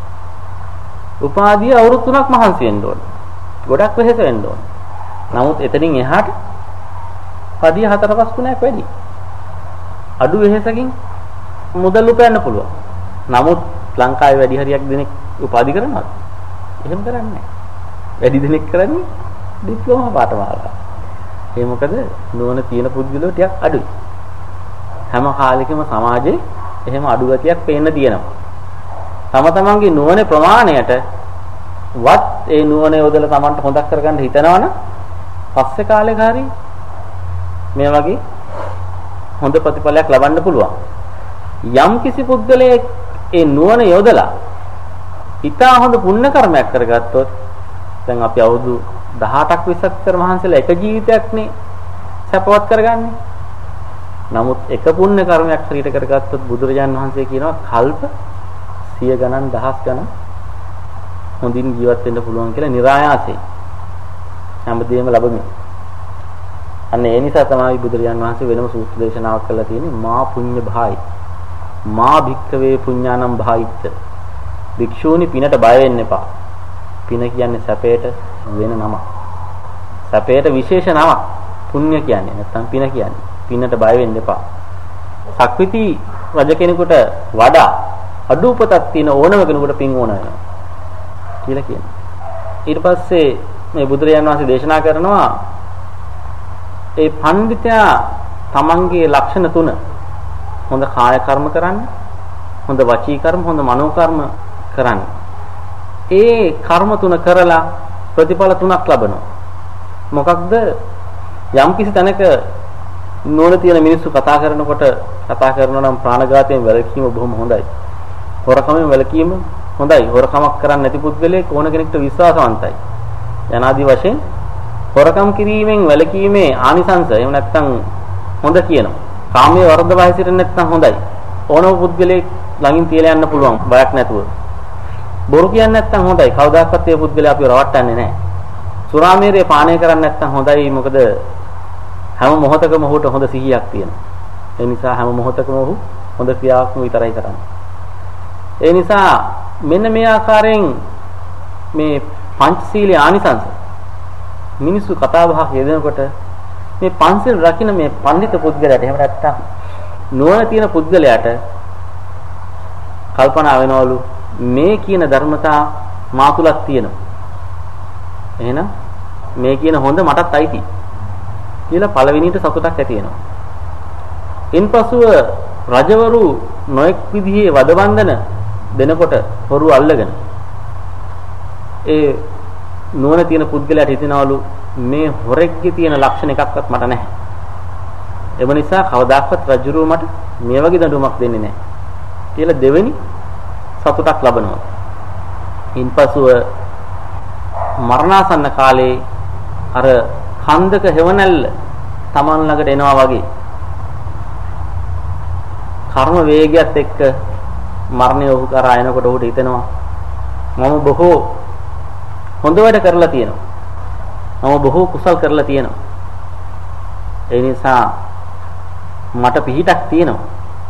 උපාධිය අවුරුදු 3ක් මහන්සි වෙන්න ඕන. ගොඩක් වෙහෙස වෙන්න ඕන. නමුත් එතනින් එහාට පඩිය 4-5 ගුණයක් වැඩි. අඩු වෙහෙසකින් මුදල් උපයන්න පුළුවන්. නමුත් ලංකාවේ වැඩි හරියක් දෙනෙක් උපාධි කරනවද? එහෙම කරන්නේ නැහැ. වැඩි දෙනෙක් කරන්නේ ඩිප්ලෝමා පාඨමාලාව. ඒ මොකද නුවණ තියෙන පුද්ගලයෝ ටිකක් අඩුයි. හැම කාලෙකම සමාජයේ එහෙම අඩු ගතියක් පේන්න තියෙනවා. තම තමන්ගේ නුවණේ ප්‍රමාණයට වත් ඒ නුවණ යොදලා තමන්ට හොදක් කරගන්න හිතනවනම් පස්සේ කාලෙක හරි මේ වගේ හොඳ ප්‍රතිඵලයක් ලබන්න පුළුවන්. යම් කිසි පුද්ගලයෙක් ඒ නුවණ යොදලා ඊටා හොඳ පුණ්‍ය කර්මයක් කරගත්තොත් දැන් අපි අවුරුදු 18ක් 20ක් විතර මහන්සිලා එක ජීවිතයක්නේ සපවත් කරගන්නේ. නමුත් එක පුණ්‍ය කර්මයක් හරියට කරගත්තොත් බුදුරජාන් වහන්සේ කියනවා කල්ප 100 ගණන් දහස් ගණන් හොඳින් ජීවත් වෙන්න පුළුවන් කියලා નિરાයාසයෙන් හැමදේම ලැබෙමු. අන්න ඒ නිසා තමයි බුදුරජාන් වහන්සේ වෙනම සූත්‍ර දේශනාවක් කළා තියෙන්නේ මා පුඤ්ඤ භායි. මා භික්ඛවේ පුඤ්ඤානම් භායිච්ච. භික්ෂූනි පිනට බය වෙන්න එපා. පින කියන්නේ සැපයට වෙන නමක්. සැපයට විශේෂ නමක්. පුණ්‍ය කියන්නේ නැත්නම් පින කියන්නේ. පිනට බය වෙන්න එපා. සක්විති රජ කෙනෙකුට වඩා අඩු උපතක් තියෙන ඕනම කෙනෙකුට පින් ඕන වෙනවා කියලා කියනවා. ඊට පස්සේ මේ බුදුරජාණන් වහන්සේ දේශනා කරනවා ඒ පඬිතයා තමන්ගේ ලක්ෂණ තුන හොඳ කාය කර්ම කරන්න, හොඳ වචී කර්ම, හොඳ මනෝ කර්ම කරන්න. ඒ කර්ම තුන කරලා ප්‍රතිඵල තුනක් ලබනවා. මොකක්ද? යම් කිසි තැනක නුවණ තියෙන මිනිස්සු කතා කරනවා නම් ප්‍රාණඝාතයෙන් වැළකීම බොහොම හොඳයි. හොරකමෙන් වැළකීම හොඳයි. හොරකමක් කරන්නේ නැති පුද්ගලයෙක් ඕන කෙනෙක්ට විශ්වාසවන්තයි. යනාදී වශයෙන් හොරකම් කිරීමෙන් වැළකීමේ ආනිසංස එහෙම නැත්නම් හොඳ කියනවා. කාමයේ වර්ධව හැසිරෙන්නේ නැත්නම් හොඳයි. ඕනම පුද්ගලයෙක් ළඟින් තියලා යන්න පුළුවන් බයක් නැතුව. බොරු කියන්නේ නැත්නම් හොඳයි. කවදාකවත් ඒ පුද්ගලයා අපිව රවට්ටන්නේ නැහැ. සුරාමේරය පානය කරන්නේ නැත්නම් හොඳයි. මොකද හැම මොහොතකම ඔහුට හොඳ සිහියක් තියෙනවා. ඒ නිසා හැම මොහොතකම ඔහු හොඳ ක්‍රියාවක් විතරයි කරන්නේ. ඒ නිසා මෙන්න මේ ආකාරයෙන් මේ පංචශීලයේ ආනිසංස මිනිස්සු කතා බහක් යෙදෙනකොට මේ පංචශීල රකින්න මේ පඬිත පුද්ගලයාට එහෙම නැත්නම් නුවණ තියෙන පුද්ගලයාට කල්පනා වෙනවලු මේ කියන ධර්මතා මා තුලක් තියෙනවා. එහෙනම් මේ කියන හොඳ මටත් අයිති කියලා පළවෙනියට සතුටක් ඇති වෙනවා. ඉන්පසුව රජවරු නොඑක් විදිහේ වදවන්දන දෙනකොට හොරු අල්ලගෙන ඒ නුවණ තියෙන පුද්ගලයාට හිතනවලු මේ හොරෙක්ගේ තියෙන ලක්ෂණ එකක්වත් මට නැහැ. එම නිසා කවදාවත් රජුරුව මට මේ වගේ දඬුවමක් දෙන්නේ නැහැ කියලා දෙවෙනි සතුටක් ලබනවා. ඉන්පසුව මරණාසන්න කාලේ අර ඛණ්ඩක හේවණල්ල තමන් ළඟට එනවා වගේ කර්ම වේගයත් එක්ක මරණය ඔහු කරා එනකොට ඔහුට හිතෙනවා මම බොහෝ හොඳ වැඩ කරලා තියෙනවා. මම බොහෝ කුසල් කරලා තියෙනවා. ඒ නිසා මට පිහිටක් තියෙනවා.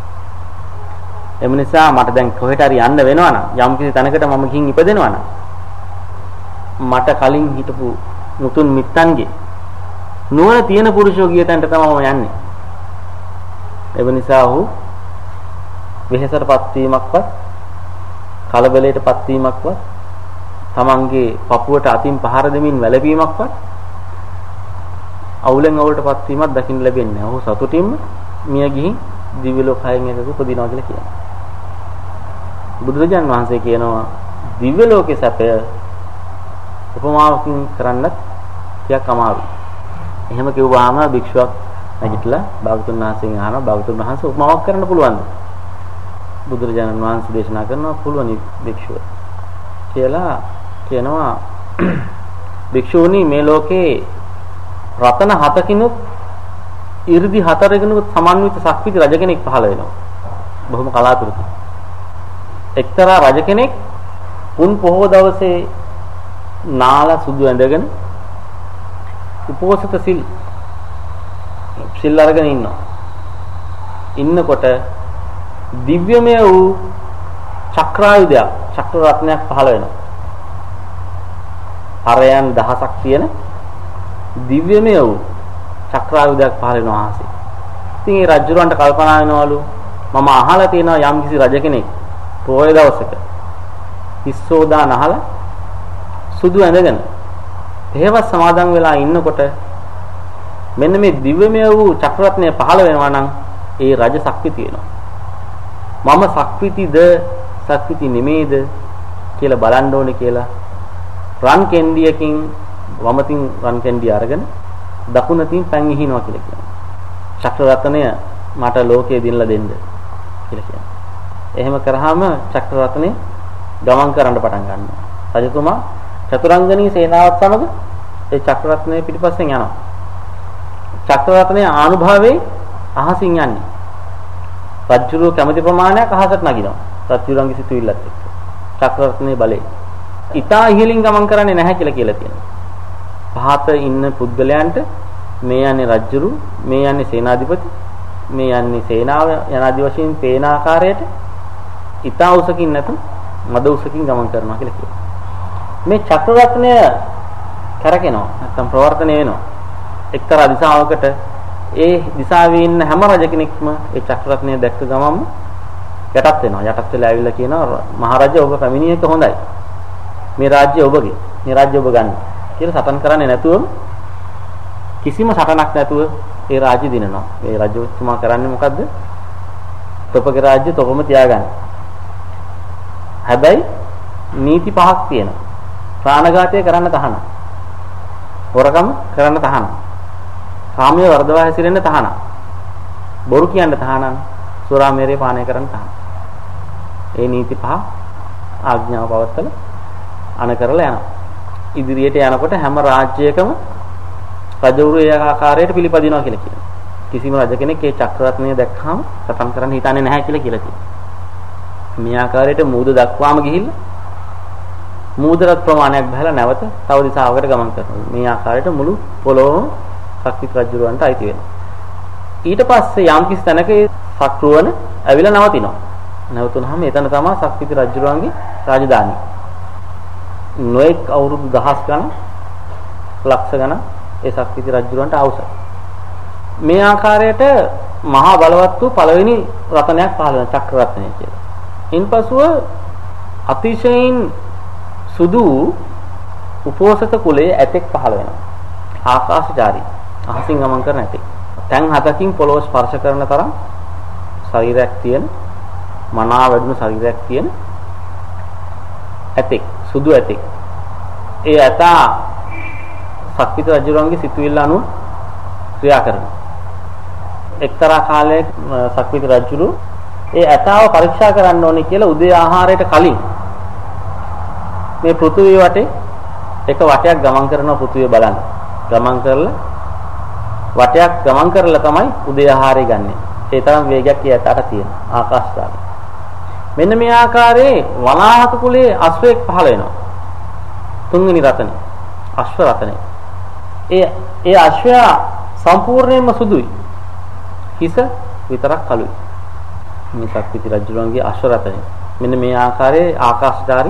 එම නිසා මට දැන් කොහෙට හරි යන්න වෙනවා නම් යම් කිසි තැනකට මම ගිහින් ඉපදෙනවා නම් මට කලින් හිටපු මුතුන් මිත්තන්ගේ නුවණ තියෙන පුරුෂයෝ ගිය තැනට තමයි මම යන්නේ. එම නිසා ඔහු වෙහෙසටපත් වීමක්වත් කලබලයටපත් වීමක්වත් තමන්ගේ පපුවට අතින් පහර දෙමින් වැළපීමක්වත් අවුලෙන් අවුලටපත් වීමක් දකින්න ලැබෙන්නේ නැහැ. ඔහු සතුටින්ම මිය ගිහින් දිව්‍ය ලෝකයෙන් එකක උපදිනවා කියලා කියනවා. බුදුරජාන් වහන්සේ කියනවා දිව්‍ය ලෝකේ සැපය උපමාවකින් කරන්නත් ටිකක් අමාරුයි. එහෙම කිව්වහම භික්ෂුවක් නැගිටලා භාගතුන් වහන්සේගෙන් අහනවා භාගතුන් වහන්සේ උපමාවක් කරන්න පුළුවන්ද? බුදුරජාණන් වහන්සේ දේශනා කරනවා පුළුවන් භික්ෂුව කියලා කියනවා භික්ෂුණී මේ ලෝකේ රතන 7කිනුත් 이르දි 4කිනුත් සමන්විත ශක්තිති රජ කෙනෙක් පහළ වෙනවා. බොහොම කලාතුරකින්. එක්තරා රජ කෙනෙක් පුන් පොහොව දවසේ නාලා සුදු ඇඳගෙන උපෝසත සිල් අරගෙන ඉන්නවා. ඉන්නකොට දිව්‍යමය වූ චක්‍රායුධයක් චක්‍ර රත්නයක් පහළ වෙනවා. හරයන් 1000ක් තියෙන දිව්‍යමය වූ චක්‍රායුධයක් පහළ වෙනවා ආසේ. ඉතින් ඒ රජුරන්ට කල්පනා වෙනවලු මම අහලා තියෙනවා යම් කිසි රජ කෙනෙක් පොය දවසක හිස්සෝදා නහලා සුදු ඇඳගෙන එහෙවත් සමාදන් වෙලා ඉන්නකොට මෙන්න මේ දිව්‍යමය වූ චක්‍රරත්නය පහළ වෙනවා නම් ඒ රජ ශක්තිය තියෙනවා. මම ශක්තිතිද ශක්තිති නෙමේද කියලා බලන්න ඕනේ කියලා රන් කෙන්ඩියකින් වමතින් රන් කෙන්ඩිය අරගෙන දකුණතින් පෑන් ඉහිනවා කියලා කියනවා. චක්‍රරත්නය මට ලෝකයේ දිනලා දෙන්න කියලා කියනවා. එහෙම කරාම චක්‍රරත්නය ගමන් කරන්න පටන් ගන්නවා. රජතුමා චතුරංගනී සේනාවත් සමග ඒ චක්‍රරත්නය පිටිපස්සෙන් යනවා. චක්‍රරත්නයේ ආනුභාවයේ අහසින් යන්නේ. රජුගේ කැමැති ප්‍රමාණයක් අහසට නගිනවා. රජුගේ සිතුවිල්ලත් එක්ක. චක්‍රරත්නයේ බලේ. ඊටා ඉහළින් ගමන් කරන්නේ නැහැ කියලා තියෙනවා. පහත ඉන්න පුද්ගලයන්ට මේ යන්නේ රජුරු, මේ යන්නේ සේනාධිපති, මේ යන්නේ සේනාව යනාදී වශයෙන් පේන ආකාරයට ඊටා උසකින් නැතු මද උසකින් ගමන් කරනවා කියලා කියනවා. මේ චක්‍රරත්නය කරකිනවා නැත්නම් ප්‍රවර්තනය වෙනවා. එක්තරා දිශාවකට ඒ දිශාවේ ඉන්න හැම රජ කෙනෙක්ම ඒ චක්‍රරත්නය දැක්ක ගමන්ම යටත් වෙනවා. යටත් වෙලා ඇවිල්ලා කියනවා මහරජා ඔබ පැමිණියක හොඳයි. මේ රාජ්‍ය ඔබගේ. මේ රාජ්‍ය ඔබ ගන්න. කියලා සටන් කරන්නේ නැතුවම කිසිම සටනක් නැතුව ඒ රාජ්‍ය දිනනවා. මේ රජතුමා කරන්නේ මොකද්ද? තොපගේ රාජ්‍ය තොපම තියාගන්න. හැබැයි නීති පහක් තියෙනවා. ප්‍රාණඝාතය කරන්න තහනම්. හොරකම කරන්න තහනම්. කාමයේ වර්ධවා හැසිරෙන්න තහනම්. බොරු කියන්න තහනම්. සුරාමේරේ පානය කරන්න තහනම්. ඒ නීති පහ ආඥාව පවත්තල අන කරලා යනවා. ඉදිරියට යනකොට හැම රාජ්‍යයකම රජවරු ඒ ආකාරයට පිළිපදිනවා කියලා කියනවා. කිසිම රජ කෙනෙක් ඒ චක්‍රරත්නය දැක්කම සටන් කරන්න හිතන්නේ නැහැ කියලා කියනවා. මේ ආකාරයට මූද දක්වාම ගිහිල්ලා මූදරත් ප්‍රමාණයක් බහලා නැවත තව දිශාවකට ගමන් කරනවා. මේ ආකාරයට මුළු පොළොවම ශක්තිත් රජුරවන්ට අයිති වෙනවා. ඊට පස්සේ යම් කිසි තැනක ඒ ශක්‍රවන ඇවිල්ලා නවතිනවා. නැවතුනහම එතන තමයි ශක්තිත් රජුරවන්ගේ රාජධානිය. නොඑක් අවුරුදු දහස් ගණන් ලක්ෂ ගණන් ඒ ශක්තිත් රජුරවන්ට අවශ්‍යයි. මේ ආකාරයට මහා බලවත් වූ පළවෙනි රතනයක් පහළ වෙන චක්‍රරත්නය කියලා. ඉන්පසුව අතිශයින් සුදු උපෝසත කුලයේ ඇතෙක් පහළ වෙනවා. ආකාශචාරී අහසින් ගමන් කරන ඇතෙක්. තැන් හතකින් පොළොව ස්පර්ශ කරන තරම් ශරීරයක් තියෙන, මනා වැඩුණු ශරීරයක් තියෙන ඇතෙක්, සුදු ඇතෙක්. ඒ ඇතා ශක්තිත රජුරන්ගේ සිතුවිල්ල අනුව ක්‍රියා කරනවා. එක්තරා කාලයක ශක්තිත රජුරු ඒ ඇතාව පරීක්ෂා කරන්න ඕනේ කියලා උදේ ආහාරයට කලින් මේ පෘථිවිය වටේ එක වටයක් ගමන් කරනවා පෘථිවිය බලන්න. ගමන් කරලා වටයක් ගමන් කරලා තමයි උදේ ආහාරය ගන්නෙ. ඒ තරම් වේගයක් ඒ ඇතාට තියෙන ආකාශාරය. මෙන්න මේ ආකාරයේ වනාහක කුලයේ අශ්වයෙක් පහළ වෙනවා. තුන්වෙනි රතනය. අශ්ව රතනය. ඒ අශ්වයා සම්පූර්ණයෙන්ම සුදුයි. හිස විතරක් කළුයි. මේ සක්විති රජුණන්ගේ අශ්වරථය. මෙන්න මේ ආකාරයේ ආකාශධාරී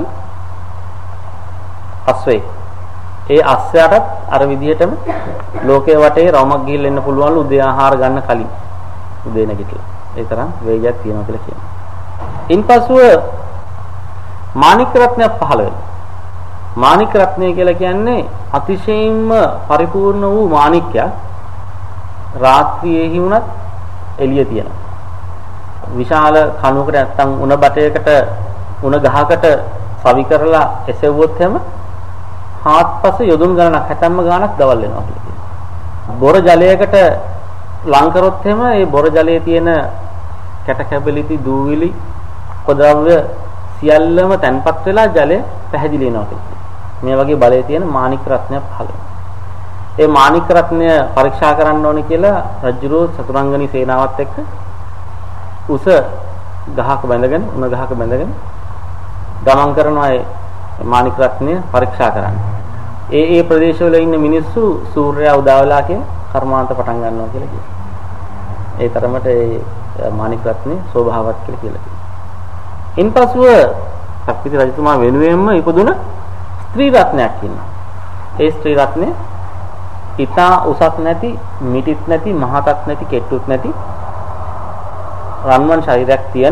අශ්වයේ. ඒ අශ්වයාටත් අර විදිහටම ලෝකයේ වටේ රවුමක් ගිහිල්ලා එන්න පුළුවන්ලු උදේ ආහාර ගන්න කලින්. උදේ නැගිටලා. ඒ තරම් වේගයක් තියෙනවා කියලා කියනවා. ඉන්පසුව මාණික රත්නය පහළ වෙනවා. මාණික රත්නය කියලා කියන්නේ අතිශයින්ම පරිපූර්ණ වූ මාණික්කයක්. රාත්‍රියේහි වුණත් එළිය තියෙනවා. විශාල කණුවකට නැත්තම් උණ බටයකට උණ ගහකට සවි කරලා එසෙව්වොත් එම හාත්පස යොදුන් ගණනක් 60ම ගණනක් දවල් වෙනවා කියලා කියනවා. බොර ජලයකට ලං කරොත් එම ඒ බොර ජලයේ තියෙන කැට කැබලිති දූවිලි පොද්‍රව්‍ය සියල්ලම තැන්පත් වෙලා ජලය පැහැදිලි වෙනවා කියලා. මේ වගේ බලය තියෙන මාණික රත්නය පහළ වෙනවා. ඒ මාණික රත්නය පරීක්ෂා කරන්න ඕනේ කියලා රජුරෝ චතුරංගනී සේනාවත් එක්ක උස ගහක බැඳගෙන උණ ගහක බැඳගෙන ගමන් කරනවා ඒ මාණික රත්නය පරීක්ෂා කරන්න. ඒ ප්‍රදේශවල ඉන්න මිනිස්සු සූර්යයා උදා වෙලා කියන කර්මාන්ත පටන් ගන්නවා කියලා කියනවා. ඒ තරමට ඒ මාණික රත්නේ ස්වභාවවත් කියලා කියනවා. ඉන්පසුව සක්විති රජතුමා වෙනුවෙන්ම ඉපදුන ස්ත්‍රී රත්නයක් ඉන්නවා. ඒ ස්ත්‍රී රත්නේ ඊතා උසත් නැති, මිටිත් නැති, මහතත් නැති, කෙට්ටුත් නැති රන්වන් ශරීරයක් තියෙන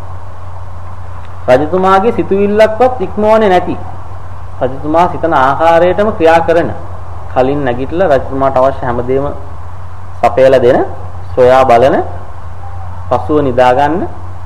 රජතුමාගේ සිතුවිල්ලක්වත් ඉක්මවන්නේ නැති රජතුමා සිතන ආකාරයටම ක්‍රියා කරන කලින් නැගිටලා රජතුමාට අවශ්‍ය හැමදේම සපයලා දෙන සොයා බලන පසුව නිදා ගන්න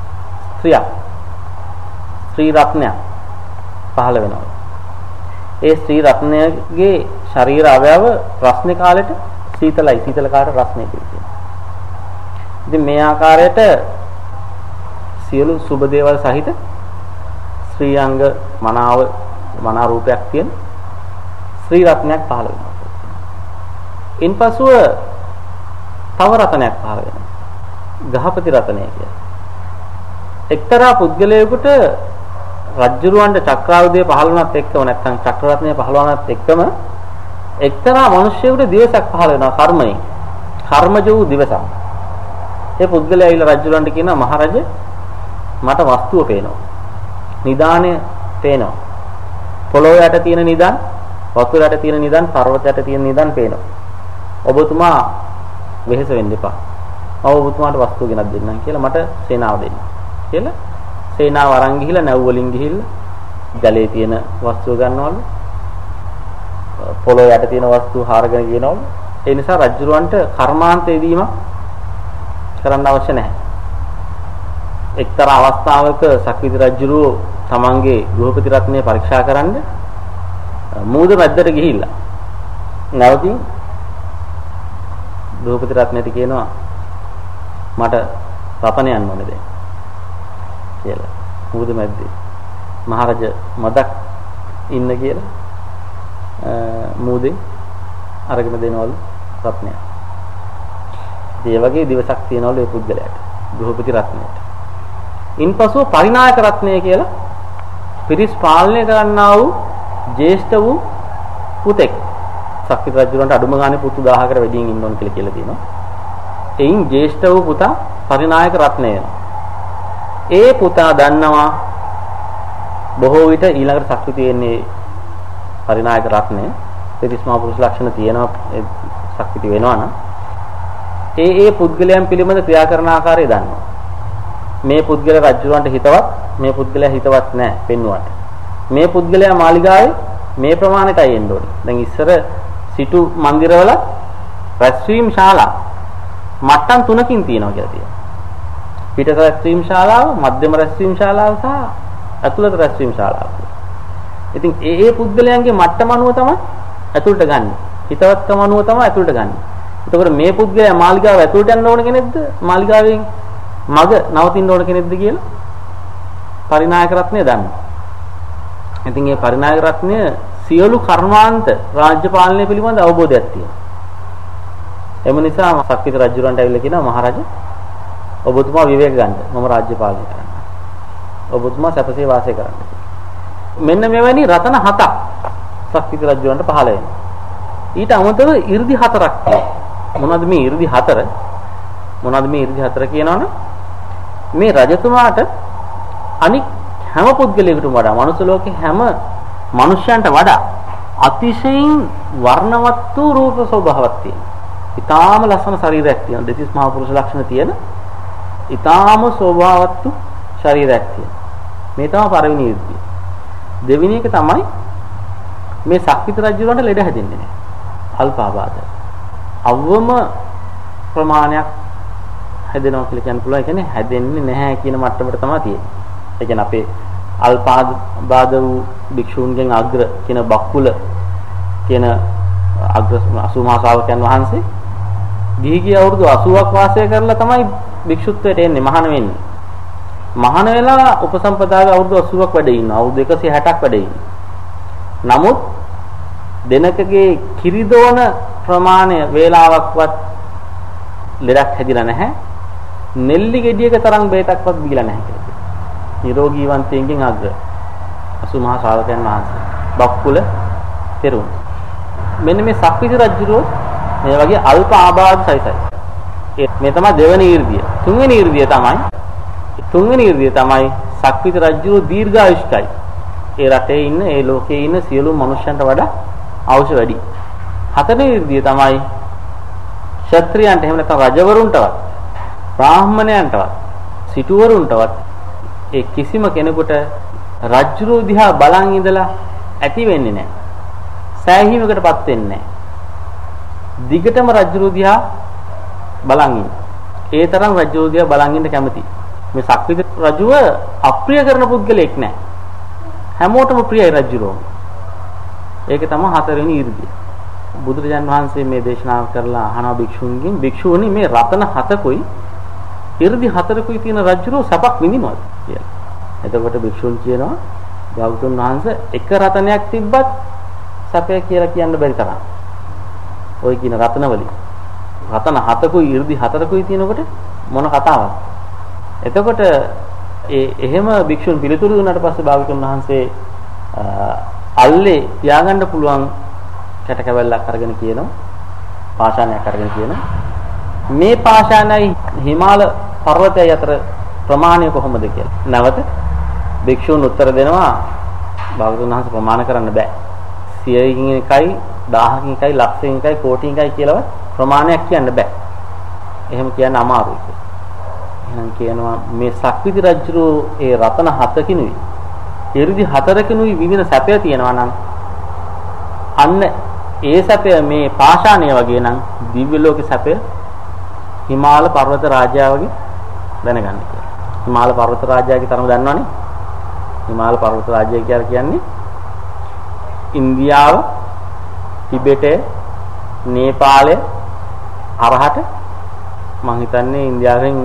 ස්ත්‍රී රත්නයක් පහළ වෙනවා. ඒ ස්ත්‍රී රත්නයේ ශරීර අවයව රස්නේ කාලෙට සීතලයි, සීතල කාලෙට රස්නේ කියනවා. ඉතින් මේ ආකාරයට සියලු සුබ දේවල් සහිත ශ්‍රී අංග මනා රූපයක් තියෙන ශ්‍රී රත්නයක් පහළ වෙනවා. ඉන්පසුව තව රත්නයක් පහළ වෙනවා. ගහපති රත්නය කියලා. එක්තරා පුද්ගලයෙකුට රජ්ජුරුවන්ට චක්‍රායුධය පහළ වුණත් එක්කම නැත්නම් චක්‍ර රත්නය පහළ වුණත් එක්කම එක්තරා මිනිසෙකුට දිවසක් පහළ වෙනවා කර්මයෙන්. කර්මජ වූ දිවසක්. ඒ පුද්ගලයා ඇවිල්ලා රජුලන්ට කියනවා මහරජ මට වස්තුව පේනවා. නිදාණය පේනවා. පොළොව යට තියෙන නිදන්, වතුර යට තියෙන නිදන්, පර්වත යට තියෙන නිදන් පේනවා. ඔබතුමා වෙහෙස වෙන්න එපා. ඔබතුමාට වස්තුව ගෙනත් දෙන්නම් කියලා මට සේනාව දෙන්න. කියලා සේනාව අරන් ගිහිල්ලා නැව් වලින් ගිහිල්ලා ජලයේ තියෙන වස්තුව ගන්නවලු. පොළොව යට තියෙන වස්තුව හාරගෙන ගෙනවලු. ඒ නිසා රජුරවන්ට කර්මාන්තය දීමක් කරන්න අවශ්‍ය නැහැ. එක්තරා අවස්ථාවක සක්විති රජුරෝ තමන්ගේ ගෘහපති රත්නය පරීක්ෂා කරන්න මූද මැද්දට ගිහිල්ලා නැවතින් ගෘහපති රත්නයට කියනවා මට රපණ යන්න ඕනේ දැන් කියලා. මූද මැද්දේ මහරජ මදක් ඉන්න කියලා මූදෙන් අරගෙන දෙනවලු රත්නය. ඒ වගේ දිවසක් තියනවලු ඒ පුද්ගලයාට ගෘහපති රත්නයට. ඉන්පසුව පරිනායක රත්නය කියලා පිරිස් පාලනය කරන්නා වූ ජේෂ්ඨ වූ පුතෙක්. සක්විති රජුන්ට අඩුම ගානේ පුතු 1000කට වැඩියෙන් ඉන්න ඕන කියලා තියෙනවා. එයින් ජේෂ්ඨ වූ පුතා පරිනායක රත්නය වෙනවා. ඒ පුතා දන්නවා බොහෝ විට ඊළඟට සක්විති වෙන්නේ පරිනායක රත්නය. පිරිස් මහ පුරුෂ ලක්ෂණ තියෙනවා සක්විති වෙනවා නම් ඒ පුද්ගලයන් පිළිබඳ ක්‍රියා කරන ආකාරය දන්නවා. මේ පුද්ගල රජුන්ට හිතවත්, මේ පුද්ගලයා හිතවත් නැහැ පෙන්වුවට. මේ පුද්ගලයා මාලිගාවේ මේ ප්‍රමාණයටයි එන්න ඕනේ. දැන් ඉස්සර සිටු මන්දිරවල රැස්වීම් ශාලා මට්ටම් 3කින් තියෙනවා කියලා තියෙනවා. පිටත රැස්වීම් ශාලාව, මධ්‍යම රැස්වීම් ශාලාව සහ ඇතුළත රැස්වීම් ශාලාව. ඉතින් ඒ පුද්ගලයන්ගේ මට්ටම අනුව තමයි ඇතුළට ගන්න. හිතවත්කම අනුව තමයි ඇතුළට ගන්න. එතකොට මේ පුද්ගලයා මාලිගාව ඇතුළට යන්න ඕන කෙනෙක්ද? මාලිගාවෙන් මග නවතින්න ඕන කෙනෙක්ද කියලා පරිනායක රත්නය දන්නවා. ඉතින් මේ පරිනායක රත්නය සියලු කර්මාන්ත රාජ්‍ය පාලනය පිළිබඳ අවබෝධයක් තියෙනවා. එම නිසා සක්විති රජුරන්ට ඇවිල්ලා කියනවා මහරජා ඔබතුමා විවේක ගන්න. මම රාජ්‍ය පාලනය කරන්න. ඔබතුමා සැපසේ වාසය කරන්න. මෙන්න මෙවැනි රතන 7ක් සක්විති රජුරන්ට පහළ වෙනවා. ඊට අමතරව 이르දි 4ක් තියෙනවා. මොනවද මේ 이르දි 4? මොනවද මේ 이르දි හතර කියනවනේ? මේ රජතුමාට අනික් හැම පුද්ගලයෙකුටම වඩා මනුස්ස ලෝකේ හැම මනුෂ්‍යයන්ට වඩා අතිශයින් වර්ණවත් වූ රූප ස්වභාවයක් තියෙනවා. ඊටාම ලස්සන ශරීරයක් තියෙනවා. දෙතිස් මහා පුරුෂ ලක්ෂණ තියෙන ඊටාම ස්වභාවවත් වූ ශරීරයක් තියෙනවා. මේ තමයි පළවෙනි 이르දිය. දෙවෙනි එක තමයි මේ සක්විති රජුලන්ට ලෙඩ හැදෙන්නේ නැහැ. අල්පාබාධ. අවම ප්‍රමාණයක් හැදෙනවා කියලා කියන්න පුළුවන්. ඒ කියන්නේ හැදෙන්නේ නැහැ කියන මට්ටමට තමයි තියෙන්නේ. ඒ කියන්නේ අපේ අල්පාබාධ වූ භික්ෂූන්ගෙන් අග්‍ර කියන බක්කුල කියන අග්‍ර 80 මහා ශ්‍රාවකයන් වහන්සේ ගිහි අවුරුදු 80ක් වාසය කරලා තමයි භික්ෂුත්වයට එන්නේ, මහාන වෙන්නේ. මහාන වෙලා උපසම්පදාවේ අවුරුදු 80ක් වැඩ ඉන්නවා. අවුරුදු 160ක් වැඩ ඉන්නවා. නමුත් දෙනකගේ කිරිදෝන ප්‍රමාණය වේලාවක්වත් ලෙඩක් හැදිලා නැහැ. නෙල්ලි ගෙඩියක තරම් බේතක්වත් බීලා නැහැ කියලා. නිරෝගීවන්තයින්ගෙන් අග්‍ර 80 මහා ශ්‍රාවකයන් වහන්සේ. බක්කුල තෙරුන්. මෙන්න මේ සක්විති රජුරෝ මේ වගේ අල්ප ආබාධ සහිතයි. මේ තමයි දෙවෙනි 이르දිය. තුන්වෙනි 이르දිය තමයි සක්විති රජුරෝ දීර්ඝායුෂ්කයි. ඒ රටේ ඉන්න ඒ ලෝකේ ඉන්න සියලු මනුෂ්‍යයන්ට වඩා අවශ්‍ය වැඩි. හතරවෙනි 이르දිය තමයි ක්ෂත්‍රියයන්ට එහෙම නැත්නම් රජවරුන්ටවත් බ්‍රාහ්මණයන්ටවත් සිටුවරුන්ටවත් ඒ කිසිම කෙනෙකුට රජුරෝ දිහා බලන් ඉඳලා ඇති වෙන්නේ නැහැ. සෑහීමකටපත් වෙන්නේ නැහැ. දිගටම රජුරෝ දිහා බලන් ඉන්න. ඒ තරම් රජුරෝ දිහා බලන් ඉන්න කැමති. මේ සක්විති රජුව අප්‍රිය කරන පුද්ගලෙක් නැහැ. හැමෝටම ප්‍රියයි රජුරෝ. ඒක තමයි හතරවෙනි 이르දිය. බුදුරජාන් වහන්සේ මේ දේශනාව කරලා අහනවා භික්ෂුන්ගෙන්, භික්ෂුවනි මේ රතන හතකුයි 이르දි හතරකුයි තියෙන රජුරෝ සපක් විඳිනවද කියලා. එතකොට භික්ෂුන් කියනවා ගෞතම වහන්සේ එක රතනයක් තිබ්බත් සපය කියලා කියන්න බැරි තරම්. ඔය කියන රතනවලින් රතන හතකුයි 이르දි හතරකුයි තියෙනකොට මොන කතාවක්ද? එතකොට එහෙම භික්ෂුන් පිළිතුරු දුන්නාට පස්සේ භාගතුන් වහන්සේ අල්ලේ තියාගන්න පුළුවන් කැට කැවැල්ලක් අරගෙන කියනවා, පාෂාණයක් අරගෙන කියනවා මේ පාෂාණයි හිමාල පර්වතයයි අතර ප්‍රමාණය කොහොමද කියලා. නැවත භික්ෂුන් උත්තර දෙනවා භාගතුන් වහන්සේ ප්‍රමාණ කරන්න බෑ. 100කින් එකයි 1000කින් එකයි ලක්ෂයෙන් එකයි කෝටියෙන් එකයි කියලා ප්‍රමාණයක් කියන්න බෑ. එහෙම කියන්න අමාරුයි කියලා. එහෙනම් කියනවා මේ සක්විති රජුරෝ ඒ රතන 7කිනුයි 이르දි 4කිනුයි විවිධ සැපය තියෙනවා නම් අන්න ඒ සැපය මේ පාෂාණය වගේ නම් දිව්‍ය ලෝකේ සැපය හිමාල පර්වත රාජයා වගේ දැනගන්න කියලා. හිමාල පර්වත රාජයාගේ තරම දන්නවනේ. හිමාල පර්වත රාජ්‍යය කියලා කියන්නේ ඉන්දියාව, ටිබෙට්, නේපාලය අරහට මම හිතන්නේ ඉන්දියාවෙන්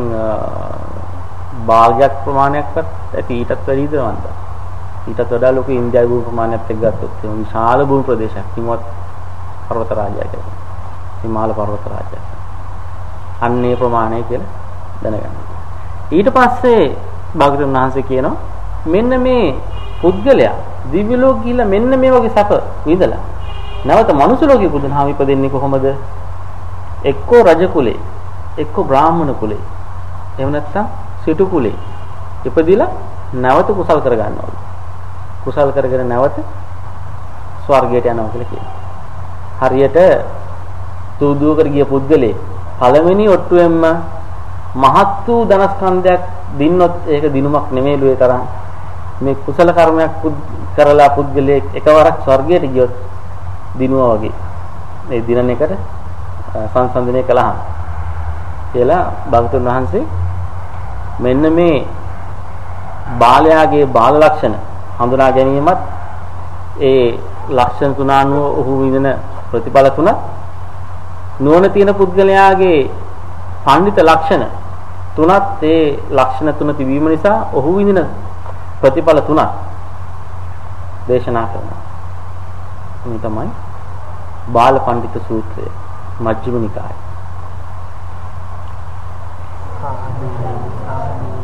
භාගයක් ප්‍රමාණයක්වත් ඇති ඊටත් වැඩිද වන්ද. ඊටත් වඩා ලොකු ඉන්දියාවේ භූමි ප්‍රමාණයක් එක්ක ගත්තොත් ඒ විශාල භූමි ප්‍රදේශයක් හිමවත් පර්වත රාජ්‍යය කියලා. හිමාල පර්වත රාජ්‍යය. අන්නේ ප්‍රමාණය කියලා දැනගන්න. ඊට පස්සේ භාගතුන් වහන්සේ කියනවා මෙන්න මේ පුද්ගලයා දිව්‍ය ලෝක ගිහිල්ලා මෙන්න මේ වගේ සැප විඳලා නැවත මනුස්ස ලෝකෙ පුදුනහම ඉපදෙන්නේ කොහොමද? එක්කෝ රජ කුලේ, එක්කෝ බ්‍රාහ්මණ කුලේ, එහෙම නැත්නම් සිටු කුලේ ඉපදිලා නැවත කුසල් කර ගන්නවලු. කුසල් කරගෙන නැවත ස්වර්ගයට යනවා කියලා කියනවා. හරියට සූදුවකට ගිය පුද්ගලේ පළවෙනි ඔට්ටුවෙන්ම මහත් වූ ධනස්කන්ධයක් දින්නොත් ඒක දිනුමක් නෙමෙයිලු ඒ තරම්. මේ කුසල කර්මයක් කරලා පුද්ගලයෙක් එකවරක් ස්වර්ගයට ගියොත් දිනුවා වගේ. මේ දිනන එකට සංසන්දනය කළාම කියලා භාගතුන් වහන්සේ මෙන්න මේ බාලයාගේ බාල ලක්ෂණ හඳුනා ගැනීමත් ඒ ලක්ෂණ තුන අනුව ඔහු විඳින ප්‍රතිඵල තුන නුවණ තියෙන පුද්ගලයාගේ පඬිත ලක්ෂණ තුනත් ඒ ලක්ෂණ තුන තිබීම නිසා ඔහු විඳින ප්‍රතිඵල තුනක් දේශනා කරනවා. මේ තමයි බාල පඬිත සූත්‍රය මජ්ක්‍ධිම නිකාය.